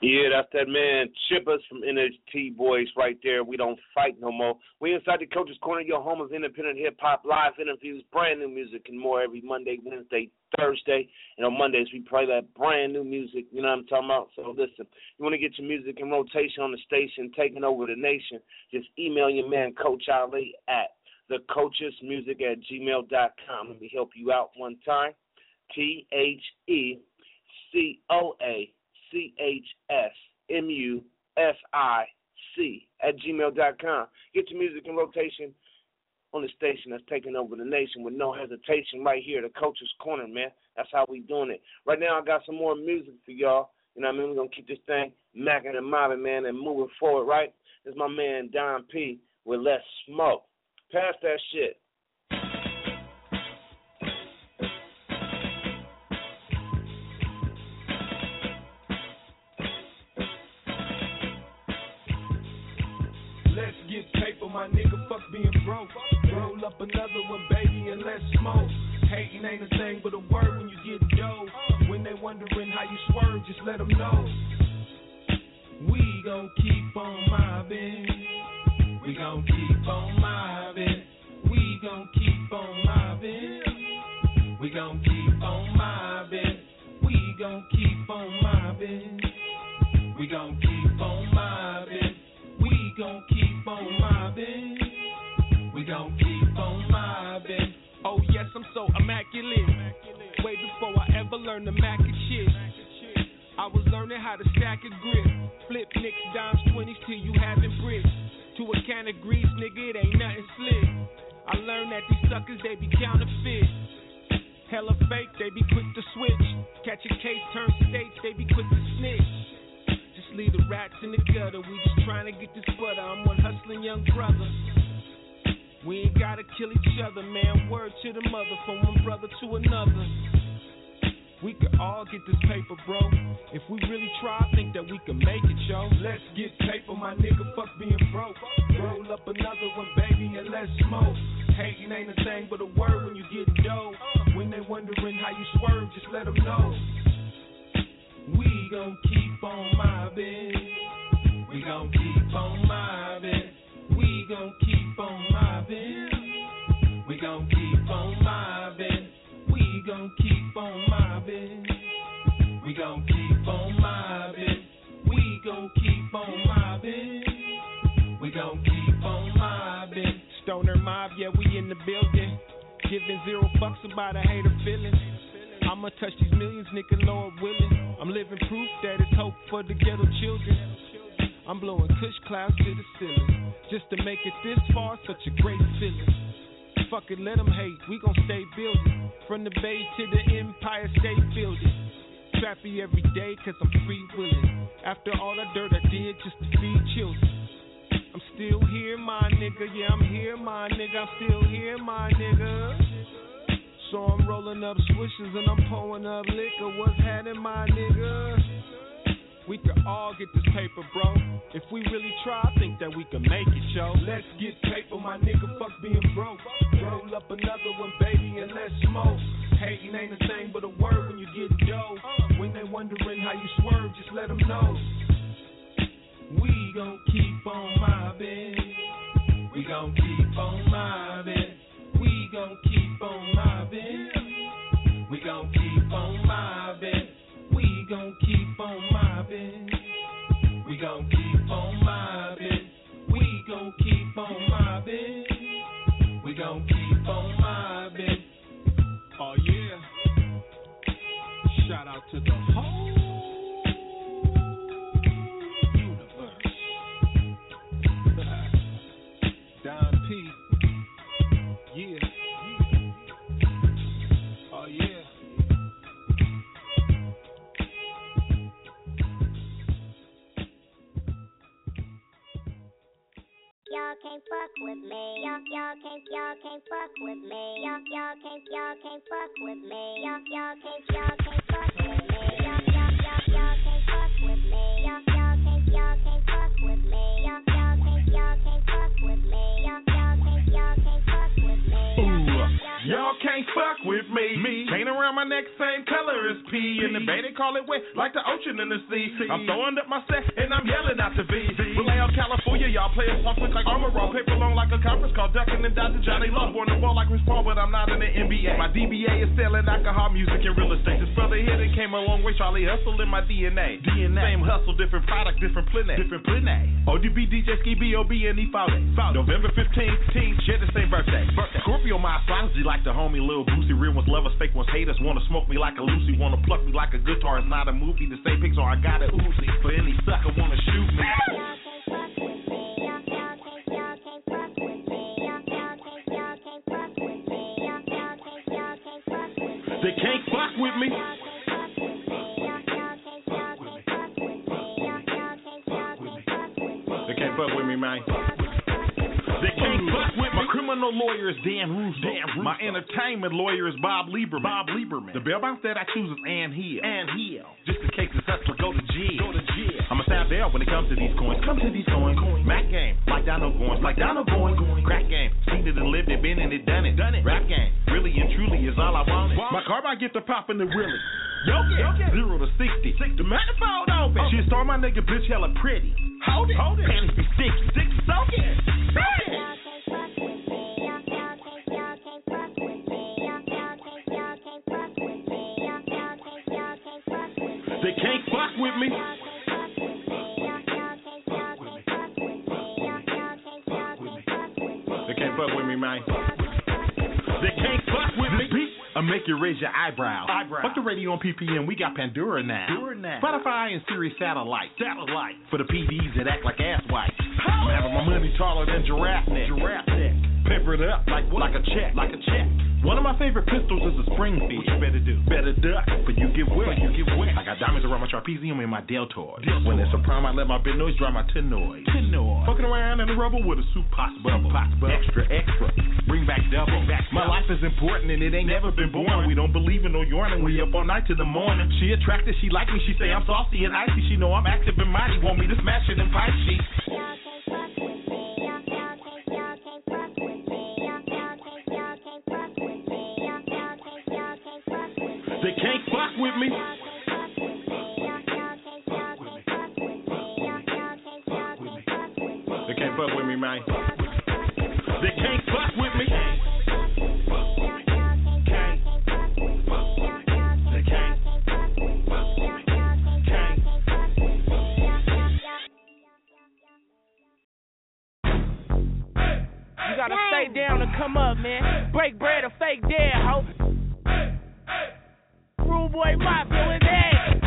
Yeah, that's that man Chippers from N H T Boys right there. We don't fight no more. We inside the Coach's Corner, your home of independent hip-hop, live interviews, brand new music, and more every Monday, Wednesday, Thursday. And on Mondays, we play that brand new music, you know what I'm talking about? So listen, you want to get your music in rotation on the station, taking over the nation, just email your man, Coach Ali, at thecoachesmusic at gmail dot com. Let me help you out one time. T H E C O A C H S M U S I C at gmail dot com. Get your music in rotation on the station that's taking over the nation with no hesitation right here, the Coach's Corner, man. That's how we doing it. Right now, I got some more music for y'all. You know what I mean? We're going to keep this thing macking and mobbing, man, and moving forward, right? This is my man Don P with Let's Smoke. Pass that shit. Let's get paper, my nigga, fuck being broke. Roll up another one, baby, and let's smoke. Hating ain't a thing but a word when you get dough. When they wondering how you swerve, just let them know. We gon' keep on mobbing. We gon' keep on mobbing. We gon' keep on mobbing. We gon' keep on mobbing. We gon' keep on mobbing. We gon' keep on mobbing. We gon' keep on mobbing. We gon' keep on mobbing. Oh yes, I'm so immaculate. Way before I ever learned the Mac and shit. I was learning how to stack a grip. Flip nicks, dimes, twenties till you having bricks. To a can of grease, nigga, it ain't nothing slick. I learned that these suckers, they be counterfeit. Hella fake, they be quick to switch. Catch a case, turn states, they be quick to snitch. Just leave the rats in the gutter, we just trying to get this butter. I'm one hustling young brother. We ain't gotta kill each other, man. Word to the mother, from one brother to another. We could all get this paper, bro. If we really try, I think that we can make it, yo. Let's get paper, my nigga, fuck being broke. Roll up another one, baby, and let's smoke. Hating ain't a thing but a word when you get dough. When they wondering how you swerve, just let them know. We gon' keep on mobbing. We gon' keep on mobbing. We gon' keep on mobbing. We gon' keep on mobbing. We gon' keep on mobbing. We gon' keep on mobbing. We gon' keep on mobbing. We gon' keep on mobbing. Stoner mob, yeah, we in the building. Giving zero fucks about a hater feeling. I'ma touch these millions, nigga, Lord willing. I'm living proof that it's hope for the ghetto children. I'm blowing kush clouds to the ceiling. Just to make it this far, such a great feeling. Fuck it, let them hate, we gon' stay building. From the Bay to the Empire State Building. Trappy every day cause I'm free willing. After all the dirt I did just to feed children. I'm still here, my nigga, yeah, I'm here, my nigga. I'm still here, my nigga. So I'm rolling up swishes and I'm pouring up liquor. What's happening, my nigga? We could all get this paper, bro. If we really try, I think that we can make it, yo. Let's get paper, my nigga, fuck being broke. Roll up another one, baby, and let's smoke. Hating ain't a thing but a word when you get dough. When they wondering how you swerve, just let them know. We gon' keep on mobbing. We gon' keep on mobbing. We gon' keep on mobbing. We gon' keep on mobbing. We gon' keep on mobbing. We gon' keep on mobbing. We gon' keep on mobbing. We gon' keep on mobbing. Oh yeah. Shout out to the whole universe. Don P. Yeah. Oh yeah. Y'all can't fuck with me. Y'all, y'all can't, y'all can't fuck with me. Y'all, y'all can't, y'all can't fuck with me. Y'all, y'all can't, y'all can't fuck with me. Y'all, y'all, y'all, y'all can't fuck with me. Y'all, y'all can't, y'all can't fuck with me. Y'all, y'all can't, y'all can't fuck with me. Y'all, y'all can't, y'all can't fuck with me. Y'all can't fuck fuck with me. Me. Chain around my neck, same color as P. In the bay, they call it wet, like the ocean in the sea. I'm throwing up my set, and I'm yelling out the V. Relay out California, y'all players talk quick like armor raw. Paper long like a conference call, ducking and dodging Johnny Love. Born to ball like Chris Paul, but I'm not in the N B A. My D B A is selling alcohol, music, and real estate. This brother here that came a long way, Charlie Hustle in my D N A. D N A. Same hustle, different product, different planet. Different planet. O D B, D J, Ski, B O B, and E Fowler. November fifteenth, teen, share the same birthday. birthday. Scorpio, my astrology like the homie Lil Boosie. Real ones lovers, fake ones haters. Wanna smoke me like a Lucy, wanna pluck me like a guitar. It's not a movie. The same Pixar, I got it Uzi. For any sucker wanna shoot me. They can't fuck with me. They can't fuck with me, man. They can't fuck with me. My criminal lawyer is Dan Russo. Dan Russo. My entertainment lawyer is Bob Lieberman. Bob Lieberman. The bail bounce that I choose is Ann Hill. Ann Hill. Just in case this hustler go to jail. Go to jail. I'm a sound bail when it comes to these coins. Come to these coins. Mac game. Like Donald Goins. Like Donald Goins. Crack game. Seen it and lived it. Been in it. Done it. Done it. Rap game. Really and truly is all I wanted. My car might get the poppin' the really. Yo, yeah. Zero to sixty. The manifold open. Oh. She star my nigga bitch hella pretty. Hold it. Hold it. Panties be sticky. Sticky. Soak it. Soak it. They can't fuck with me. They can't fuck with me, man. They can't fuck with me. I make you raise your eyebrows. Eyebrow. Fuck the radio on P P M, we got Pandora now. Pandora now. Spotify and Sirius Satellite. Satellite. For the P Ds that act like ass wipes. I'm having my money taller than giraffe neck. Giraffe neck. Pepper it up like what? Like a check. Like a check. One of my favorite pistols is a Springfield. What you better do? Better duck, but you get wet. You get wet. I got diamonds around my trapezium and my deltoid. deltoid. When it's a prime, I let my big noise drive my tenoid. Tenoid. Fucking around in the rubber with a soup pops bubble. Pops bubble. Extra, extra. Bring back double. Bring back my double. Life is important and it ain't never been born. We don't believe in no yarning. We up all night to the morning. She attracted, she like me. She say I'm saucy and icy. She know I'm active and mighty. Want me to smash it in pipe sheets. They can't fuck with me. They can't fuck with me, man. They can't fuck with me. They can't. You gotta stay down to come up, man. Break bread or fake dead, ho. Rude boy mafia with that.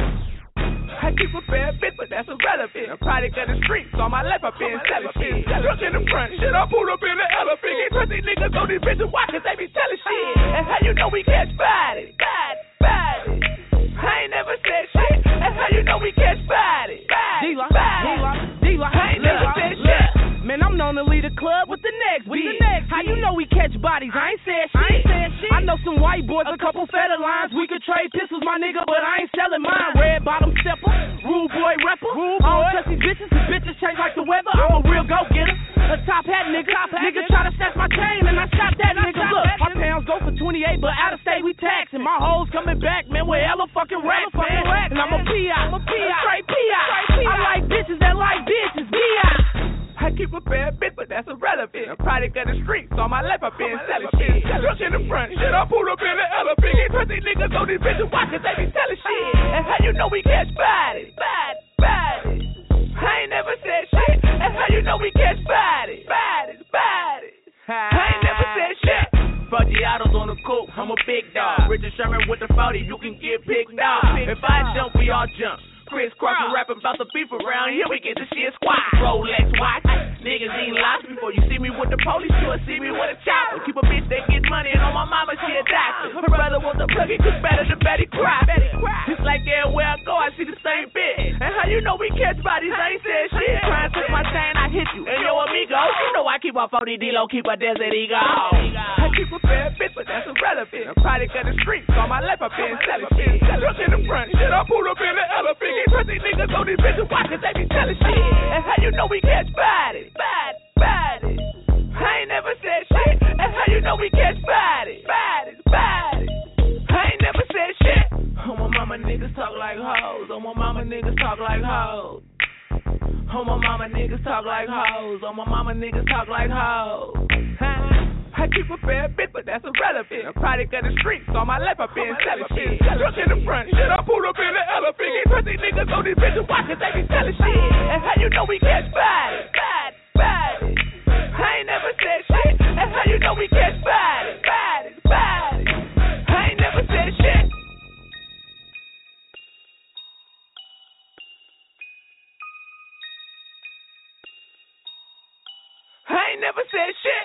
I keep a bad bitch, but that's irrelevant. A product of the streets, on my left, I've been selling shit. Look in the front, shit, I pulled up in the elephant. Can't trust these niggas on these bitches, why? Cause they be telling shit. And how you know we catch bodies? Body, body. I ain't never said shit. And how you know we catch bodies? Body, body. D-Lock, I ain't never said shit. Man, I'm known to lead a club with the next with bitch. the next How you know we catch bodies? I ain't said shit. I ain't said shit. I know some white boys, a couple feta lines. We could trade pistols, my nigga, but I ain't selling mine. Red bottom stepper, rude boy rapper. Rude boy. I don't trust these bitches, these bitches change like the weather. I'm a real go-getter, a top hat nigga. Top hat nigga try to snatch my chain and I shot that nigga. Look, our pounds go for twenty-eight, but out of state we taxing. My hoes coming back, man, with hella fucking racks, man. And I'm a P I, I'm a P I, straight P I. I like bitches that like bitches, P I. I keep a bad bitch, but that's irrelevant. A product of the streets, on my left, I've been selling shit. Look in the front, shit, I pulled up in the elephant. Can't trust these niggas on these bitches, why? Cause they be selling shit. And how you know we catch bodies? Bodies, bodies. I ain't never said shit. And how you know we catch bodies? Bodies, bodies. I ain't never said shit. Foggiatos on the coupe, I'm a big dog. Richard Sherman with the forty, you can get picked off. If I jump, we all jump. Chris Cross and rapping about the beef around here, we get the shit squad. Rolex watch, niggas ain't lost before you see me with the police, you'll see me with a chopper. Keep a bitch that gets money and on my mama, she a doctor. Her brother wants a plug, he cook better than Betty Crock. It's like everywhere I go, I see the same bitch. And how you know we catch bodies, I ain't said shit. Try and touch my chain, I hit you. And yo, amigo, you know I keep a forty D-Lo, keep a Desert Eagle. I keep a bad bitch, but that's irrelevant. A product of the streets, on my left, I've been selling shit. Look in the front, shit, I pulled up in the elephant. Can't trust these niggas on these bitches, why? Cause they be telling shit. And how you know we catch bodies? Bodies, bodies. I ain't never said shit. And how you know we catch bodies? Bodies, bodies. mama niggas talk like hoes. On my mama niggas talk like hoes. On my mama niggas talk like hoes. I keep a fair bit, but that's irrelevant. A product of the streets, on my left I been selling shit. Look in the front, shit, I pulled up in the elephant. Can't trust these niggas on these bitches, why? Cause they be selling shit. And how you know we catch bodies, bodies, bodies. I ain't never said shit. And how you know we catch bodies, bodies, bodies. I ain't never said shit. I ain't never said shit.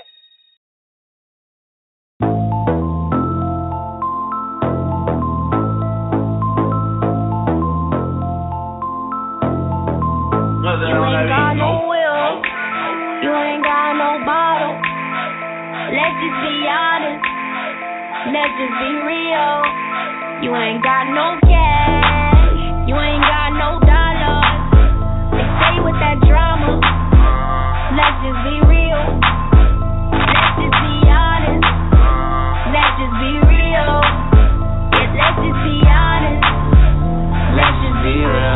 You ain't got no will, you ain't got no bottle. Let's just be honest, let's just be real. You ain't got no cash, you ain't got no dollars. They stay with that drama, let's just be real. Let's just be honest, let's just be real. Yeah, let's just be honest, let's just be real.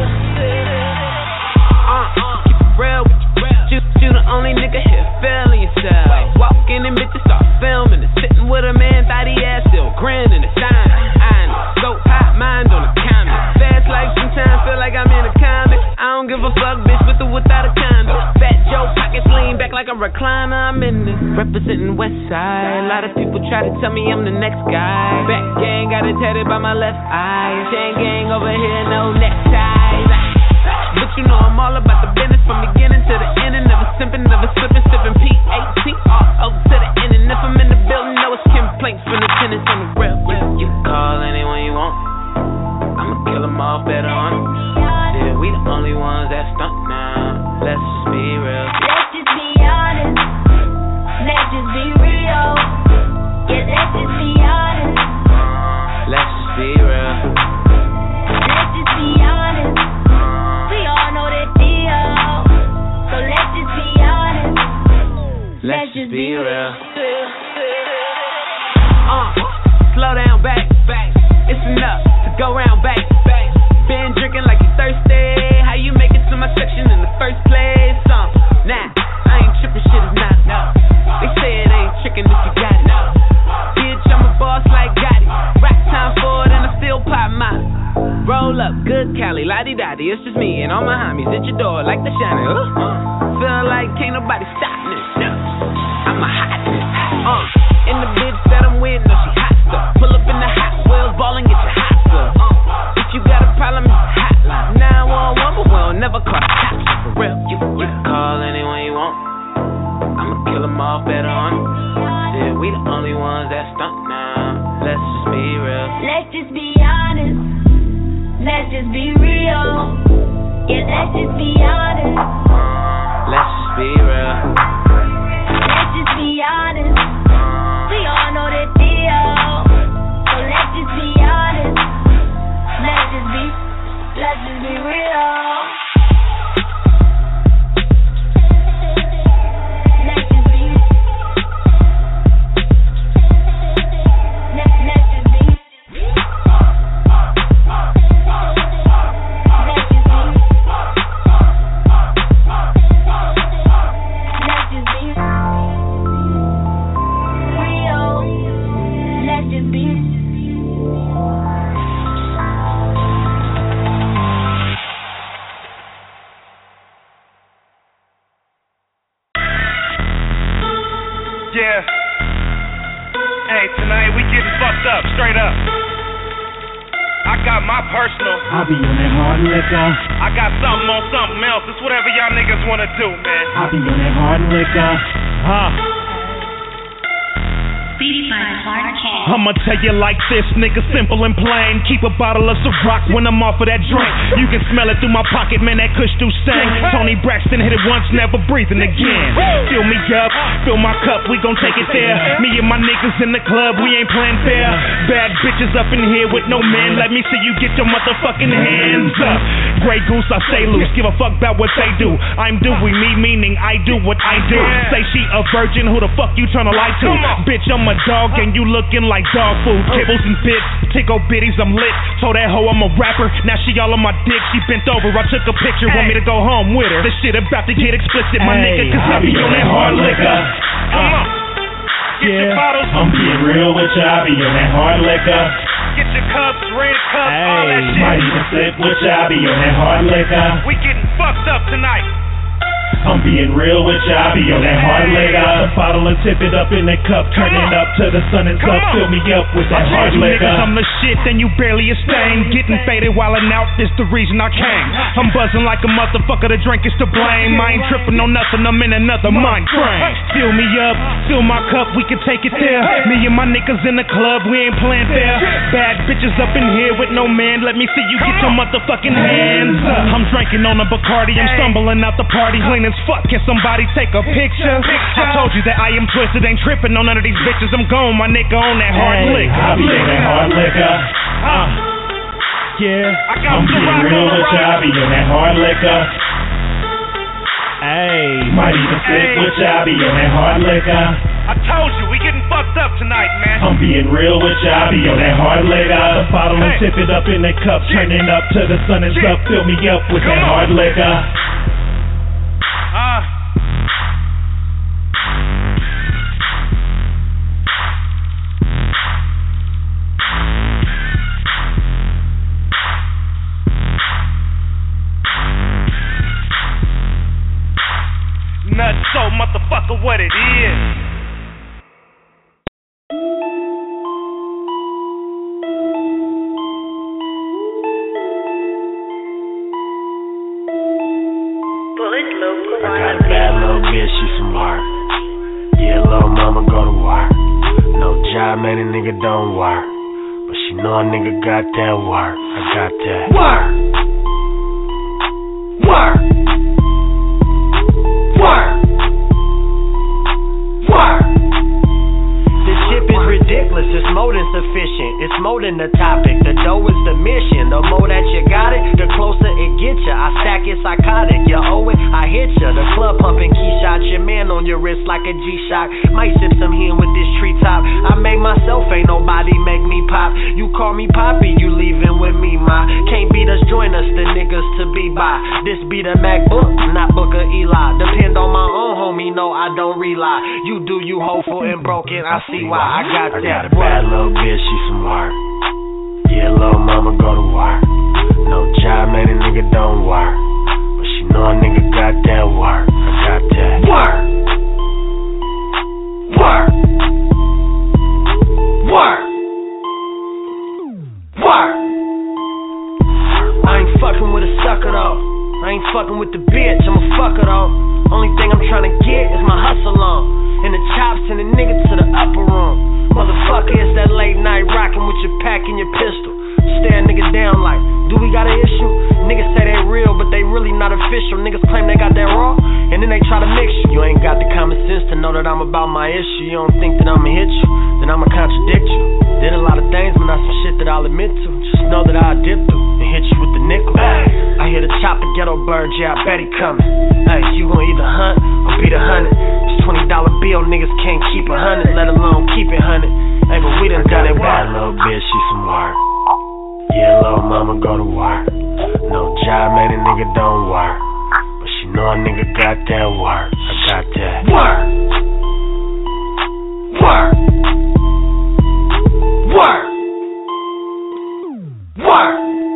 Real, you, you the only nigga here feeling yourself. Walk in and bitches start filming and sitting with a man, thought he ass still grinning and signing. I know, so hot mind on the comment. Fast like sometimes feel like I'm in a comic. I don't give a fuck, bitch, with or without a condom. Fat Joe pockets lean back like a recliner. I'm in this representing West Side. A lot of people try to tell me I'm the next guy. Back gang got it tatted by my left eye. Chain gang over here, no neckties. But you know I'm all about the business from beginning to the end, and never simping, never slipping, sipping P A T all over to the end. And if I'm in the building, know it's complaints from the tenants on the real. You, you call anyone you want, I'ma kill them all better on. Yeah, we the only ones that stunt now. Let's just be real. Let's just be honest, let's just be real. Yeah, let's just be honest. Let's just be real. Let's just be honest. We all know that deal, so let's just be honest. Let's just be real. Uh, slow down, back, back. It's enough to go round, back, back. Been drinking like you thirsty. How you make it to my section in the first place? Um, nah, I ain't tripping, shit is not. No. They say it ain't tricking if you got it. No. Bitch, I'm a boss like Gotti. Rock time forward and I still pop mine. Roll up, good Cali, la-di-da-di, it's just me and all my homies at your door like the shining. Uh, uh, feel like can't nobody stop me. I'm a hotness. Uh, and the bitch that I'm with, no, she hot stuff. Pull up in the Hot Wheels, ball and get your hot stuff. Uh, if you got a problem, it's a hotline. nine one one, but we'll never call the cops. For real, you, you can call anyone you want. I'ma kill them all better on. Yeah, we the only ones that stunt now. Let's just be real. Let's just be honest. Let's just be real. Yeah, let's just be honest. Let's just be real. Let's just be honest. We all know that deal, so let's just be honest. Let's just be, let's just be real. Let's just be, let's, let's just be. Yeah. Hey, tonight we getting fucked up, straight up. I got my personal. I be on that hard liquor. I got something on something else. It's whatever y'all niggas wanna do, man. I be on that hard liquor. Huh. I'ma tell you like this, nigga, simple and plain. Keep a bottle of Ciroc when I'm off of that drink. You can smell it through my pocket, man, that kush do sing. Tony Braxton hit it once, never breathing again. Fill me up, fill my cup, we gon' take it there. Me and my niggas in the club, we ain't playing fair. Bad bitches up in here with no men. Let me see you get your motherfucking hands up. Grey Goose, I stay loose, give a fuck about what they do. I'm Dewey, me meaning I do what I do. Say she a virgin, who the fuck you tryna lie to? Bitch, I'm I'm a dog and you looking like dog food. Kibbles and bits, tickle bitties, I'm lit. Told that hoe I'm a rapper, now she all on my dick. She bent over, I took a picture, want me to go home with her. This shit about to get explicit, my nigga, cause I be on that hard liquor. Come on. Get yeah. your bottles. I'm being real with you, I be on that hard liquor. Get your cups, red cups, hey, all that shit. Might even slip with you, I be on that hard liquor. We getting fucked up tonight. I'm being real with ya, I be on that hard liquor. The bottle and tip it up in that cup, turn it up to the sun and up, fill me up with that hard liquor. I'm the shit, then you barely a stain. Getting faded while I'm out, this the reason I came. I'm buzzing like a motherfucker, the drink is to blame. I ain't tripping on nothing, I'm in another mind frame. Fill me up, fill my cup, we can take it there. Me and my niggas in the club, we ain't playing fair. Bad bitches up in here with no man, let me see you get your motherfucking hands up. I'm drinking on a Bacardi, I'm stumbling out the party, clean as fuck, can somebody take a picture? I told you that I am twisted, ain't tripping on none of these bitches. I'm gone, my nigga, on that hard hey, liquor. I be on that hard liquor. Uh, yeah, I got I'm being real with you, I be on that hard liquor. Hey, might even sit with you, I be on that hard liquor. I told you, we getting fucked up tonight, man. I'm being real with you, I be on that hard liquor. The bottle and tip it up in that cup, turn it up to the sun and stuff, fill me up with that hard liquor. Ah. Nuts so motherfucker what it is. I got a bad little bitch, she some heart. Yeah, little mama go to work. No job, man, a nigga don't work. But she know a nigga got that work. I got that work. Work. Work. Work. This shit is ridiculous, it's more than sufficient. It's more than the topic, the dough is the mission. The more that you got it, the closer it gets ya. I stack it psychotic, you owe it, I hit ya. The club pumping key shots, your man on your wrist like a G-Shock. Might sip some hen with this treetop. I make myself, ain't nobody make me pop. You call me Poppy, you leaving with me, ma. Can't beat us, join us, the niggas to be by. This be the MacBook, not Booker Eli. Depend on my own homie, no, I don't rely. You do you hopeful and broken, I see why. I got I that. I got a bad little bitch, she some work. Yeah, little mama go to work. No job, man, a nigga don't work. But she know a nigga got that work. I got that work. Work. Work. Work. I ain't fucking with a sucker though. I ain't fucking with the bitch, I'm a fucker though. Only thing I'm trying to get is my hustle on. And the chops and the nigga to the upper room. Motherfucker, it's that late night rockin' with your pack and your pistol. Stare a nigga down like, do we got an issue? Niggas say they real, but they really not official. Niggas claim they got that raw, and then they try to mix you. You ain't got the common sense to know that I'm about my issue. You don't think that I'ma hit you, then I'ma contradict you. Did a lot of things, but not some shit that I'll admit to. Just know that I'll dip through and hit you with the nickel. I hear the chopper ghetto bird, yeah, I bet he coming. Hey, you gon' either hunt or beat a hundred. This twenty dollar bill, niggas can't keep a hundred, let alone keep it hundred. Hey, but we done done it. Bad little bitch, she some work. Yeah, little mama go to work. No job, man, a nigga don't work. But she know a nigga got that work. I got that work. Work. Work. Work.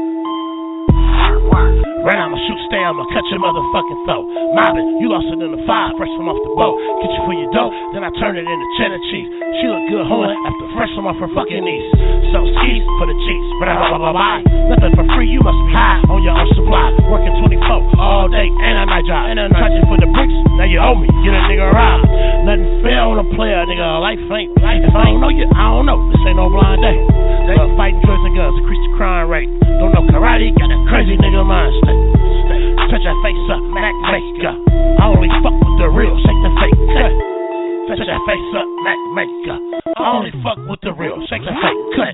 Right, I'ma shoot, stay, I'ma cut your motherfucking throat. Mobbing, you lost it in the fire, fresh from off the boat. Get you for your dough, then I turn it into cheddar cheese. She look good, hoeing after fresh from off her fucking knees. So skis for the cheeks, blah blah blah blah. Nothing for free, you must be high on your own supply. Working twenty-four all day and a night job. And a charging for the bricks, now you owe me, get a nigga robbed. Nothing fair on a player, nigga. Life ain't life. If I don't know you, I don't know. This ain't no blind date. They love fighting drugs and guns, increase the crime rate. Don't know karate, got a crazy nigga mind state. Touch your face up, Mac maker. I only fuck with the real, shake the fake cut. Touch your face up, Mac maker. I only fuck with the real, shake the fake cut.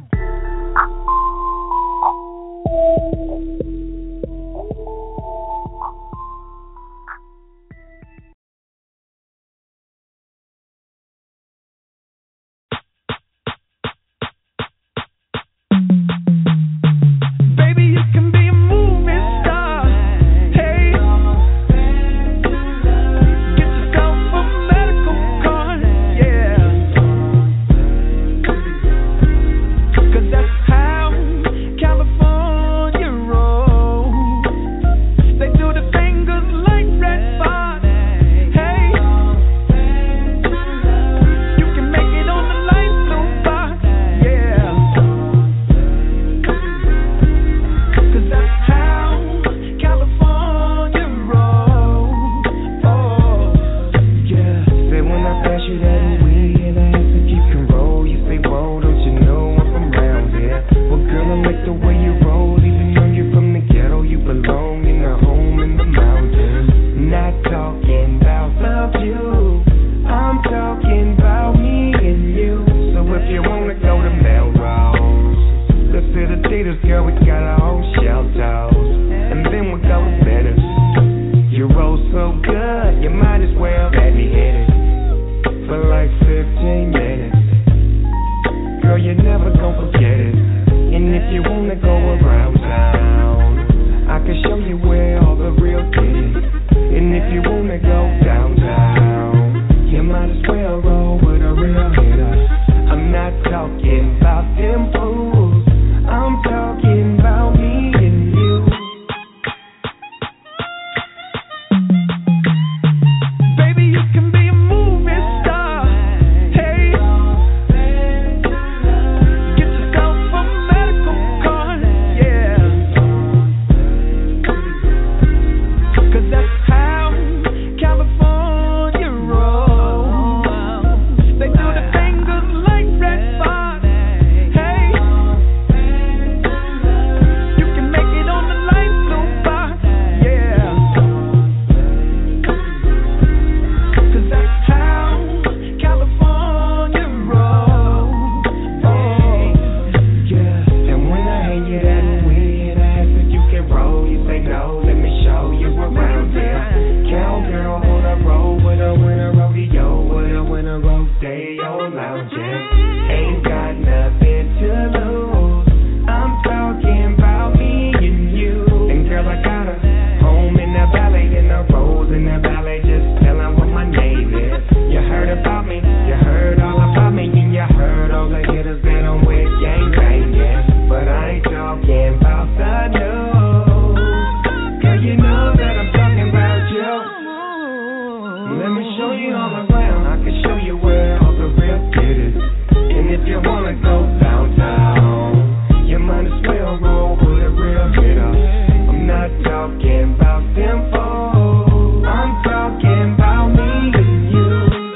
Let me show you all around. I can show you where all the real get it. And if you wanna go downtown, you might as well roll with a real hitter. I'm not talking about them foes. I'm talking about me and you.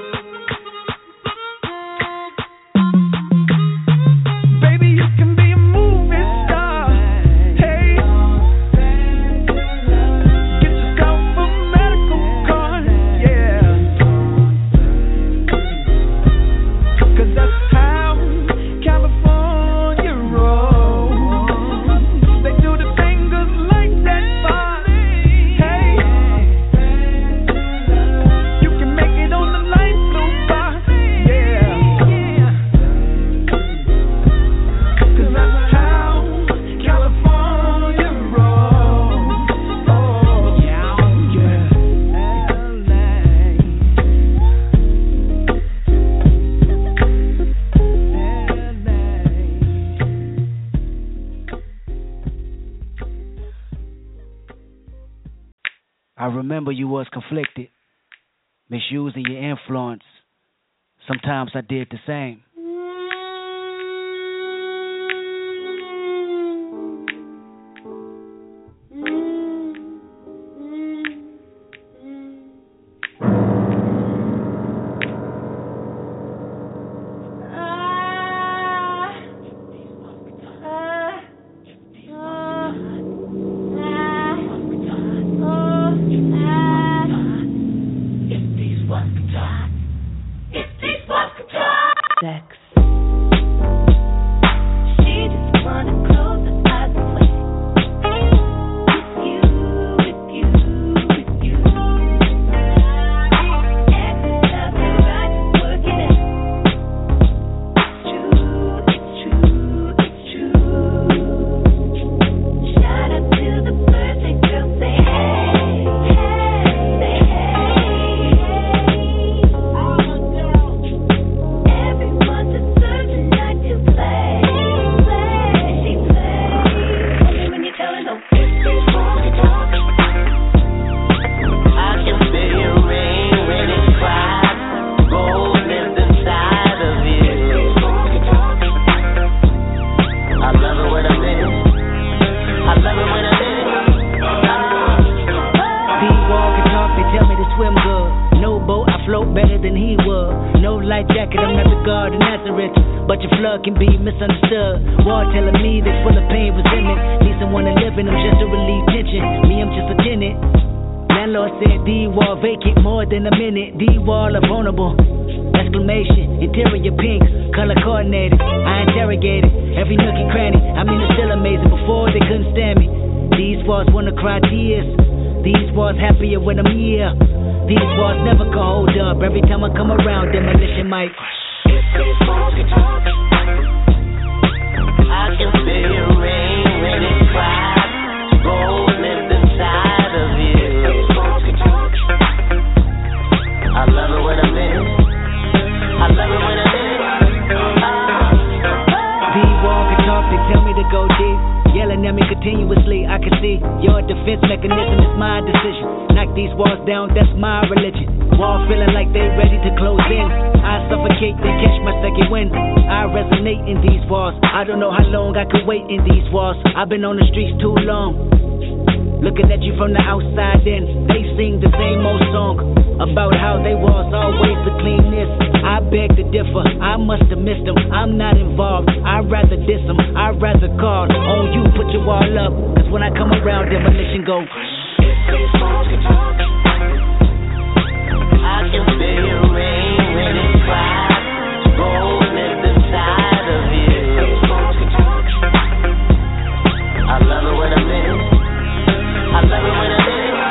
Baby, you can be a movie star. Hey, get yourself a medical card. Yeah, 'cause that's how California rolls. They do the fingers like that bar. Hey, you can make it on the light blue bar. Yeah, 'cause that's how California rolls. Oh, yeah, yeah. I remember you was conflicted, misusing your influence. Sometimes I did the same. Sex. Can be misunderstood. War telling me they full of pain, resentment. Need someone to live in them just to relieve tension. Me, I'm just a tenant. Landlord said D-wall vacant more than a minute. D-wall are vulnerable. Exclamation, interior pink, color coordinated. I interrogated every nook and cranny. I mean it's still amazing. Before they couldn't stand me. These walls wanna cry tears. These walls happier when I'm here. These walls never can hold up. Every time I come around, demolition might. I can feel your rain when it cries. Gold lives inside of you. I love it when I'm in it. I love it when I'm in it. D-Wall can talk, they tell me to go deep. Yelling at me continuously, I can see your defense mechanism is my decision. Knock these walls down, that's my religion. Wall feeling like they ready to close in. I suffocate, then catch my second wind. I resonate in these walls. I don't know how long I could wait in these walls. I've been on the streets too long. Looking at you from the outside in, they sing the same old song about how they was always the cleanness. I beg to differ, I must have missed them. I'm not involved, I'd rather diss them. I'd rather call on you, put your wall up. Cause when I come around, demolition go. I can feel your rain when it cries. Gold lives inside of you. I love it when I'm in it. I love it when I'm in it.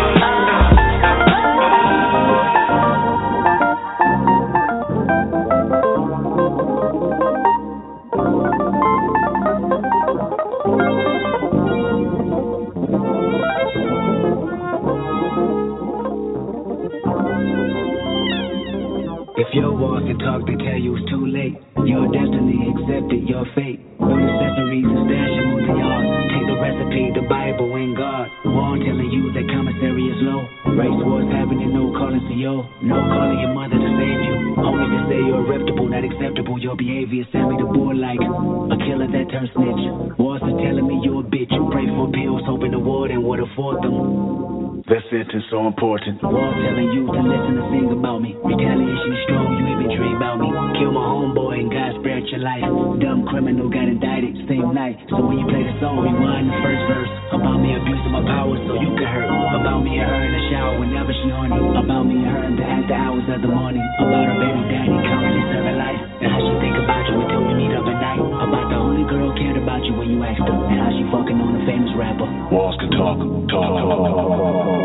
If your walls can talk, they tell you it's too late. Your destiny accepted, your fate. No accessories and stash them on the yard. Take the recipe, the Bible and God. Wall telling you that commissary is low. Race wars happening, no calling calling C O, no calling your mother to save you. Only to say you're reputable, not acceptable. Your behavior sent me to board like a killer that turned snitch. Walls are telling me you're a bitch. You pray for pills, hoping the warden would afford them. That sentence so important. Wall telling you to listen and sing about me. Retaliation is strong, you even dream about me. Kill my homeboy and God spared your life. Dumb criminal got indicted same night. So when you play the song, rewind the first verse. About me abusing my power so you can hurt. About me and her in the shower whenever she horny. About me and her in the after hours of the morning. About her baby daddy currently serving life. And how she think about you until we meet up at night. About the only girl cared about you when you asked her. And how she fucking on a famous rapper. Walls can talk, talk, talk.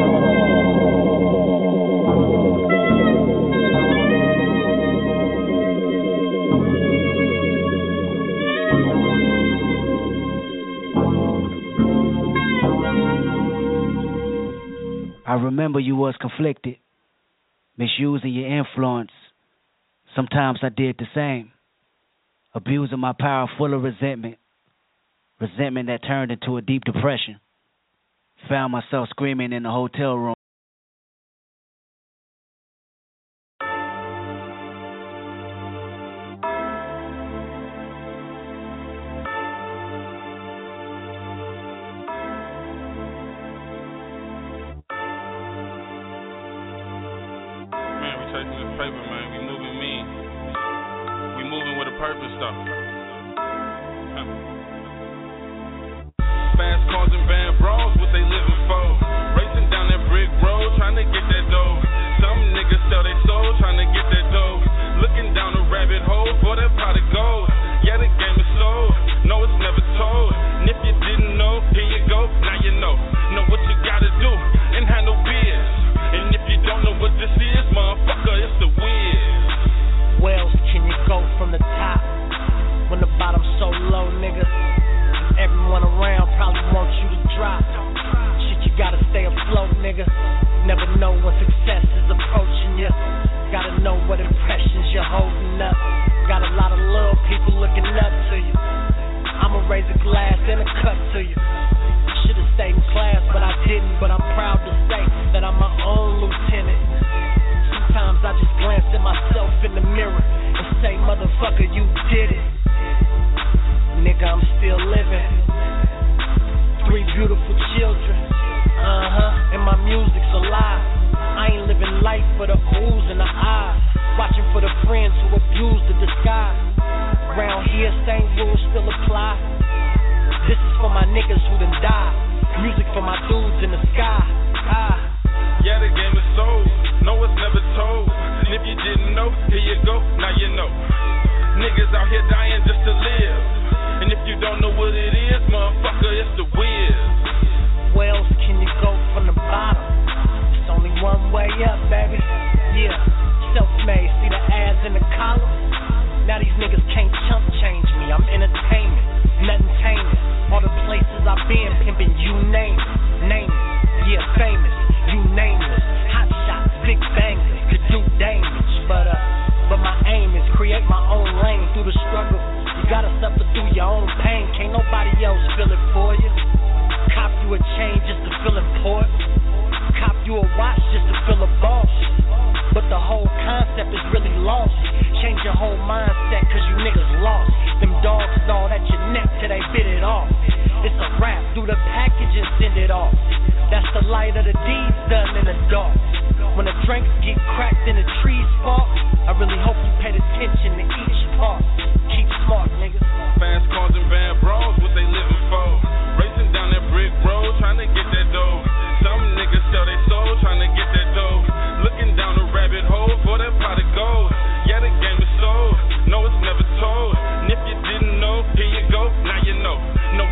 I remember you was conflicted, misusing your influence. Sometimes I did the same, abusing my power full of resentment, resentment that turned into a deep depression. Found myself screaming in the hotel room.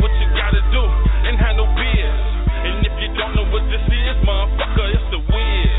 Know what this is, motherfucker, it's the Wiz.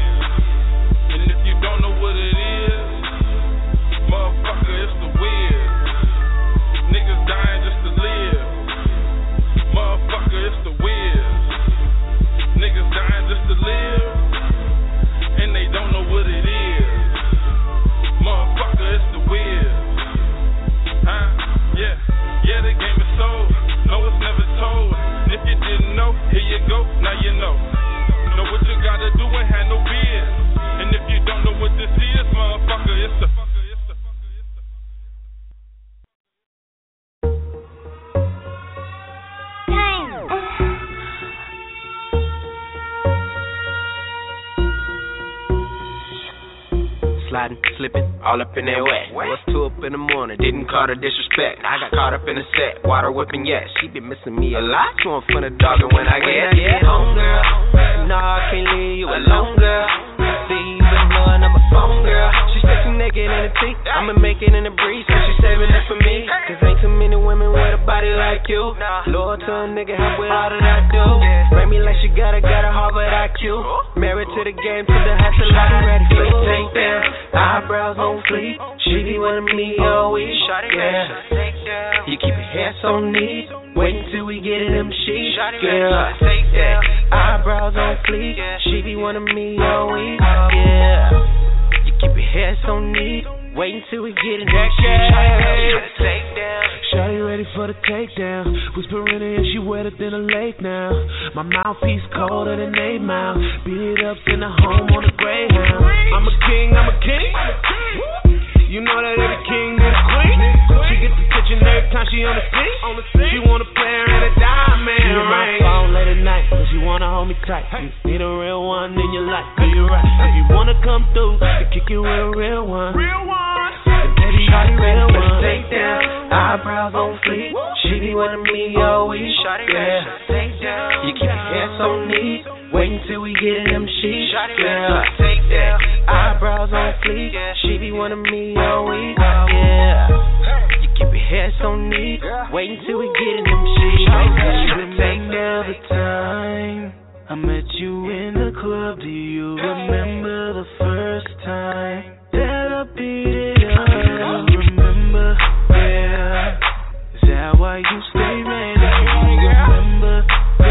sliding, slipping, all up in that wet. Was two up in the morning, didn't call her disrespect. I got caught up in the set, water whipping, yeah. She been missing me a lot. She want fun of dog, and when I get, get home, girl, nah, I can't leave you alone, girl. See you been blowing up my phone, girl. She sexy naked in the teeth, I'ma make it in the breeze, so she saving it for me. Cause ain't too many women with a body like you. Loyal to a nigga, help with all that I do. Bring me like she got a, got a Harvard I Q. Married to the game, to the hustle, I'm ready for the take down. Eyebrows on fleek, she be wanting me all week, yeah. You keep your hair so neat, wait until we get in them sheets, girl. Eyebrows on fleek, she be wanting me all week, yeah. You keep your hair so neat, wait until we get in them sheets. Shawty ready for the takedown. Whispering in, she wetter than a lake now. My mouthpiece colder than eight mile. Beat it up in the home on the Greyhound. I'm a king, I'm a king. You know that every king need a queen. She gets attention every time she on the scene. She want a player and a diamond ring. You my phone late at night, cause you wanna hold me tight. You need a real one in your life. Do you right? If you wanna come through, to kick you with a real one. Real one. Baby, Shawty ready for the takedown. Eyebrows on fleek, she be wanting me all week, yeah. You keep your hair so neat, wait until we get in them sheets, girl. Eyebrows on fleek, she be wanting me all week, yeah. You keep your hair so neat, wait until we get in them sheets. Remember the time I met you in the club? Do you remember the first time that I beat it up? Remember, yeah. Is that why you stay ready? Remember,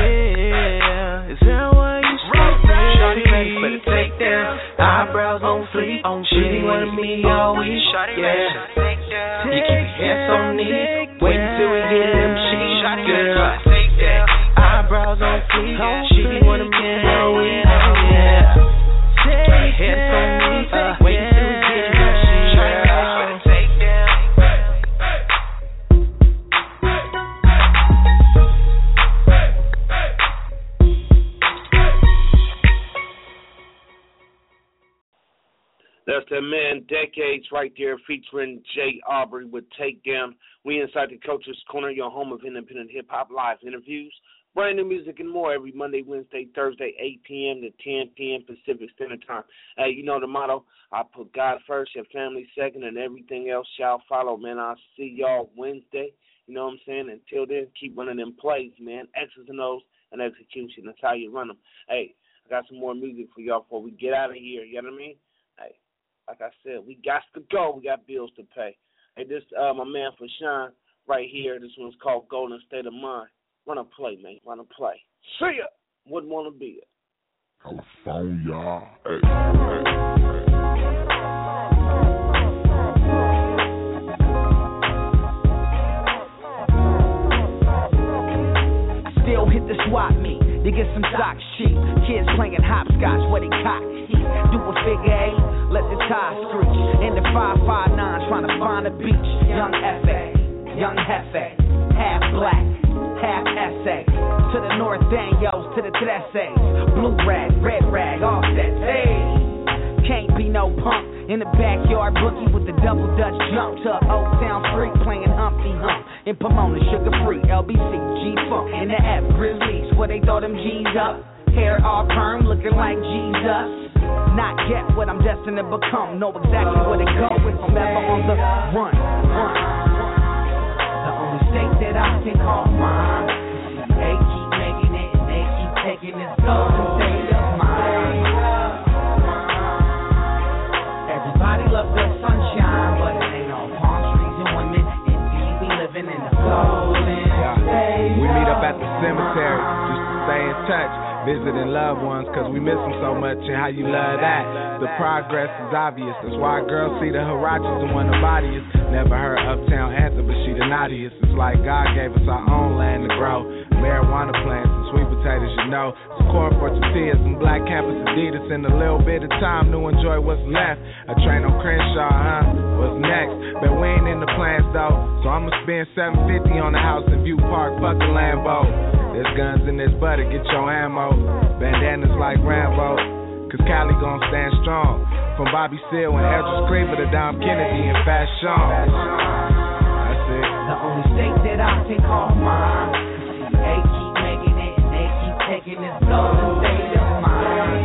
yeah. Is that why you stay ready? Shawty ready for the takedown. Eyebrows on fleek, she be wanting me all week, yeah. You keep your hair so neat, wait until we get in them sheets, girl. Eyebrows on fleek, she be wanting me all week, yeah. Keep your hair so neat, wait until we get in them sheets, girl. That's that man Decades right there featuring Jay Aubrey with Takedown. We inside the Coach's Corner, your home of independent hip-hop live interviews. Brand new music and more every Monday, Wednesday, Thursday, eight p.m. to ten p.m. Pacific Standard Time. Hey, you know the motto, I put God first, your family second, and everything else shall follow, man. I'll see y'all Wednesday. You know what I'm saying? Until then, keep running them plays, man. X's and O's and execution. That's how you run them. Hey, I got some more music for y'all before we get out of here. You know what I mean? Hey, like I said, we got to go. We got bills to pay. Hey, this uh, my man for Sean right here. This one's called Golden State of Mind. Run a play, man. Run a play. See ya. Wouldn't want to be it. California. Hey, hey, hey. Still hit the swap meet to get some sock sheep. Kids playing hopscotch where they cock heat. Do a figure eight, let the tie screech. In the five five nine trying to find a beach. Young F A, young Hefe, half black, half essay. To the North Daniels, to the Tresses. Blue rag, red rag, offset. Hey, can't be no punk. In the backyard boogie with the double dutch jump to Old Town Freak playing Humpty Hump. In Pomona, sugar free, L B C, G-Funk. In the F, Grizzlies, where they throw them G's up. Hair all perm, looking like Jesus. Not yet what I'm destined to become. Know exactly where to go if I'm ever on the run. run. The only state that I can call mine. They keep making it, and they keep taking this golden state of mine. Everybody loves the sunshine, but it ain't all palm trees and women. Indeed, we living in the golden state. We meet up at the cemetery just to stay in touch. Visiting loved ones, cause we miss them so much, and how you love that. The progress is obvious, that's why girls see the Hirachis and want the bodiest. Never heard Uptown Anthem, but she the naughtiest. It's like God gave us our own land to grow. Marijuana plants and sweet potatoes, you know. Some corn for tortillas and black campus Adidas. In a little bit of time to enjoy what's left. A train on Crenshaw, huh? What's next? But we ain't in the plans though, so I'ma spend seven fifty on the house in View Park, fucking Lambo. There's guns in this butter, get your ammo. Bandanas like Rambo, cause Cali gon' stand strong. from Bobby Seale and Edris Craver to Dom Kennedy and Fashion. That's it. The only state that I can call mine. They keep making it and they keep taking this golden state of mine.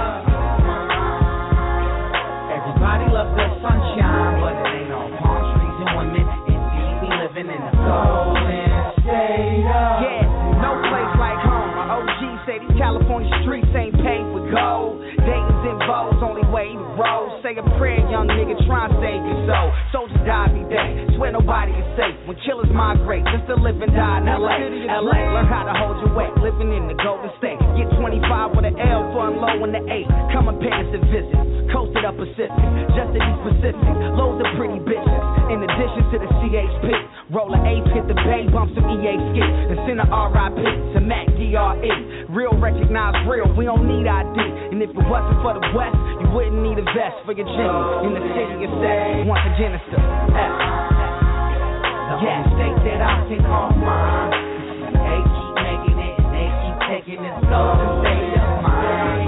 Everybody loves the sunshine, but it ain't all palm trees and women. Indeed, we living in the golden state of. Yeah, no place like home. My O G say these California streets ain't paved with gold. Dayton's in Vogue's only way to roll. Say a prayer, young nigga, try and save your soul. Soldiers die every day, swear nobody is safe. When killers migrate, just to live and die in L A. L A, learn how to hold your weight, living in the Golden State. Get twenty-five with an L for unlow in the eight. Come and pay us a visit, coasted up Pacific, just to East Pacific. Loads of pretty bitches, in addition to the C H P. Roll an eighth, hit the bay, bump some E A skit, and send a R I P to Mac D R E. Real recognize real, we don't need I D. And if it wasn't for the West, you wouldn't need a vest for your Jimmy. In the city of sex, once again it's the F. The yeah. only state that I can call mine. They keep making it and they keep taking this golden state of mine.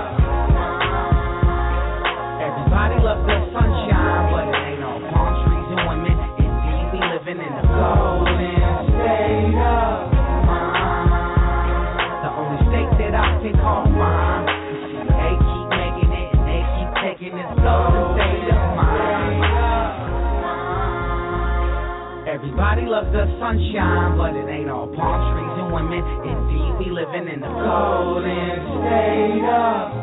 Everybody loves the sunshine, but it ain't all palm trees and women. Indeed, we living in the golden state of mine. The only state that I can call mine. They keep making it and they keep taking this golden state of mine. Everybody loves the sunshine, but it ain't all palm trees and women. Indeed, we living in the golden state of.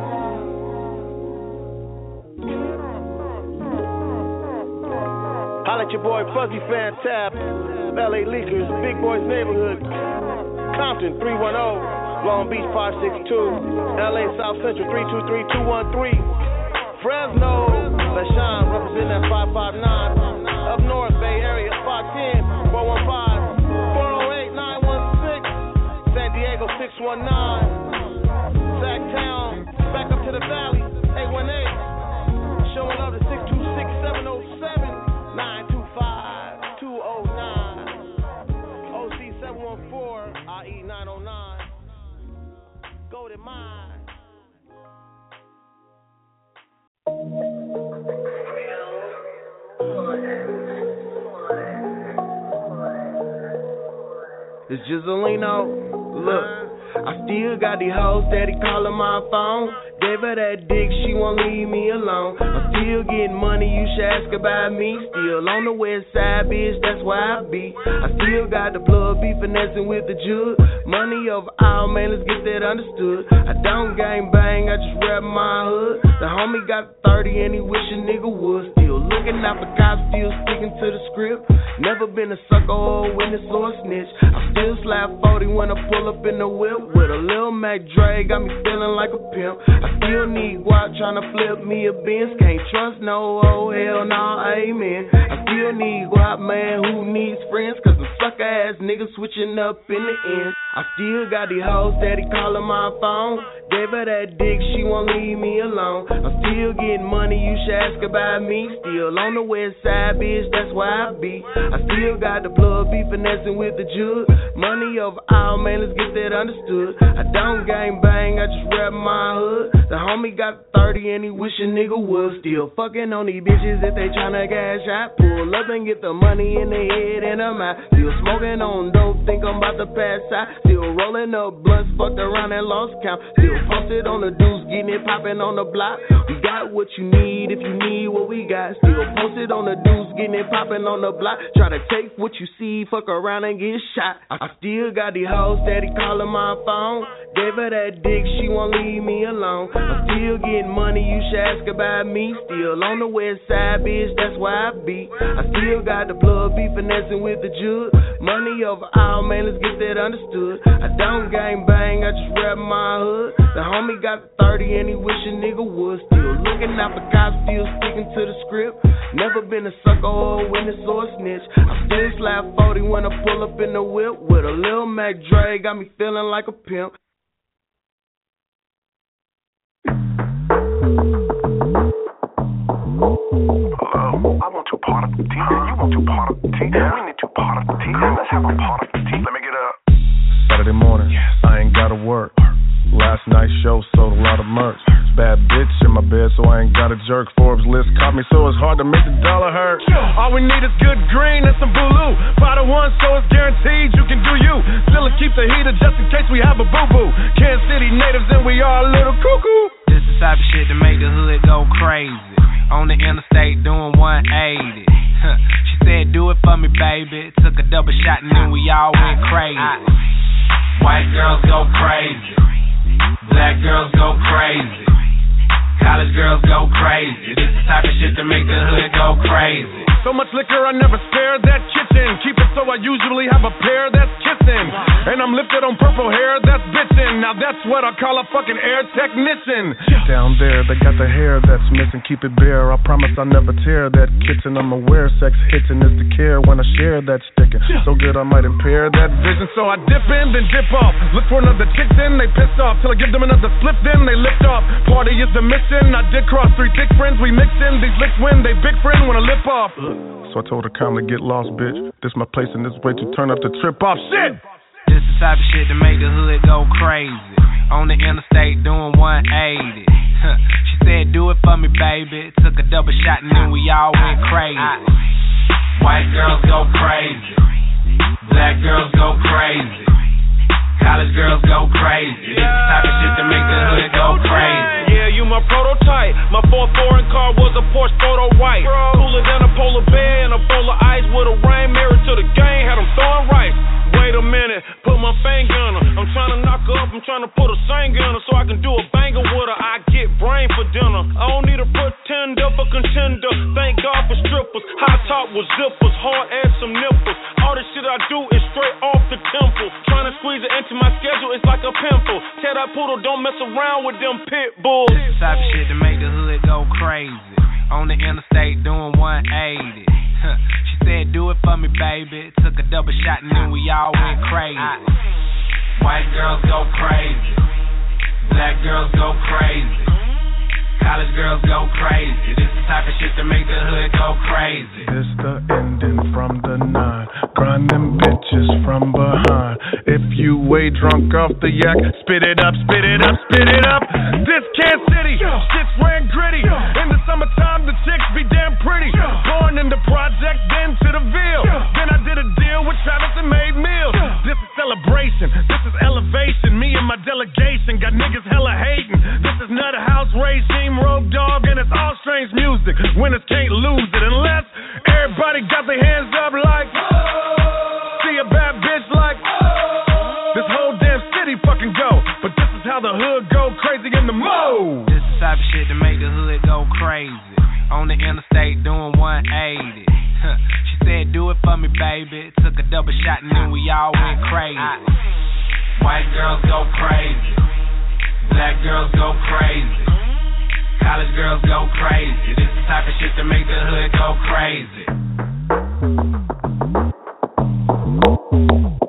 Holla at your boy Fuzzy Fantab, L A Leakers, Big Boys Neighborhood, Compton three one zero, Long Beach five six two, L A South Central three two three two one three, Fresno, LaShawn representing that five five nine, up north Bay Area five ten, four one five, four oh eight nine one six, San Diego six one nine, Sacktown, back up to the valley, eight one eight, showing love to six two six seven oh seven. nine two five two oh nine, O C seven one four, I E nine oh nine, Golden Mine. It's Gizzolino. Look, I still got the hoes steady calling my phone. Gave her that dick, she won't leave me alone. I'm still getting money, you should ask about me. Still on the west side, bitch, that's where I be. I still got the plug, be finessing with the jug. Money over all, man, let's get that understood. I don't gang bang, I just rap my hood. The homie got thirty and he wish a nigga would. Still looking out for cops, still sticking to the script. Never been a sucker or a witness or a snitch. I still slap forty when I pull up in the whip with a Lil Mac Dre, got me feeling like a pimp. I still need guap tryna flip me a Benz. Can't trust no, oh hell no, amen. I still need guap, man, who needs friends? Cause the sucker ass niggas switching up in the end. I still got the hoes steady calling my phone. Gave her that dick, she won't leave me alone. I'm still getting money, you should ask about me. Still on the west side, bitch, that's where I be. I still got the plug, be finessing with the jug. Money over all, man, let's get that understood. I don't gang bang, I just rap my hood. The homie got thirty and he wish a nigga would. Still fucking on these bitches if they tryna cash out. Pull up and get the money in the head and I'm out. Still smoking on dope, think I'm about to pass out. Still rolling up blunts, fucked around and lost count. Still posted on the deuce, getting it popping on the block. We got what you need if you need what we got. Still posted on the deuce, getting it popping on the block. Try to take what you see, fuck around and get shot. I still got the hoes steady calling my phone. Gave her that dick, she won't leave me alone. I'm still getting money, you should ask about me. Still on the west side, bitch, that's where I be. I still got the plug, be finessing with the jug. Money over all, man, let's get that understood. I don't gang bang, I just rap my hood. The homie got thirty and he wish a nigga would. Still looking out for cops, still sticking to the script. Never been a sucker or a witness or a snitch. I still slap forty when I pull up in the whip with a Lil Mac Dre, got me feeling like a pimp. Hello, I want two part of the tea. You want two part of the tea. We need two part of the tea. Let's have a part of the tea. Let me get up. Saturday morning, I ain't gotta work. Last night's show sold a lot of merch. Bad bitch in my bed, so I ain't gotta not a jerk. Forbes list caught me, so it's hard to make the dollar hurt. All we need is good green and some Bulu. Bottle one, so it's guaranteed you can do you. Still keep the heater just in case we have a boo-boo. Kansas City natives and we are a little cuckoo. This the type of shit to make the hood go crazy. On the interstate doing one eighty. She said, do it for me, baby. Took a double shot and then we all went crazy. White girls go crazy. Black girls go crazy. College girls go crazy. This the type of shit to make the hood go crazy. So much liquor, I never spare that kitchen. Keep it so I usually have a pair that's kissing. And I'm lifted on purple hair that's bitchin'. Now that's what I call a fucking air technician. Down there, they got the hair that's missing. Keep it bare, I promise I'll never tear that kitchen. I'm aware sex hitting is the care when I share that sticking. So good I might impair that vision. So I dip in, then dip off. Look for another chick, then they piss off. Till I give them another slip, then they lift off. Party is the mission. I did cross three thick friends. We mix in these licks when they big friend when I lip off. So I told her calmly, get lost, bitch. This my place and this way to turn up the trip off. Shit! This the type of shit to make the hood go crazy. On the interstate doing one eighty. She said, do it for me, baby. Took a double shot and then we all went crazy. White girls go crazy. Black girls go crazy. College girls go crazy. This the type of shit to make the hood go crazy. Yeah, you my prototype. My fourth foreign car was a Porsche photo white. Cooler than a polar bear and a bowl of ice with a rain. Married to the game, had them throwing rice. Wait a minute, put my finger on her. I'm trying to knock her up, I'm trying to put a singer on her so I can do a banger with her. I get brain for dinner. I don't need a pretender for contender. Thank God for strippers. High top with zippers, hard ass some nipples. All the shit I do is straight off the temple. Trying to squeeze it into my schedule, it's like a pimple. Tell that poodle, don't mess around with them pit bulls. This the type of shit to make the hood go crazy. On the interstate doing one eighty. She said, do it for me, baby. Took a double shot and then we all went crazy. White girls go crazy. Black girls go crazy. College girls go crazy. This the type of shit to make the hood go crazy. This the ending from the nine. Grinding bitches from behind. If you way drunk off the yak, spit it up, spit it up, spit it up. This Kansas City, shit's ran gritty. In the summertime, the chicks be damn pretty. Born in the project, then to the Ville. Then I did a deal with Travis and made meals. This is celebration, this is elevation. Me and my delegation got niggas hella hating. This is Nutter House regime, Road Dog, and it's all strange music. Winners can't lose it unless everybody got their hands up like, see a bad bitch like, this whole damn city fucking go. But this is how the hood go crazy in the mode. This the type of shit to make the hood go crazy. On the interstate doing one eighty. She said, do it for me, baby. Took a double shot and then we all went crazy. White girls go crazy. Black girls go crazy. College girls go crazy. This the type of shit to make the hood go crazy.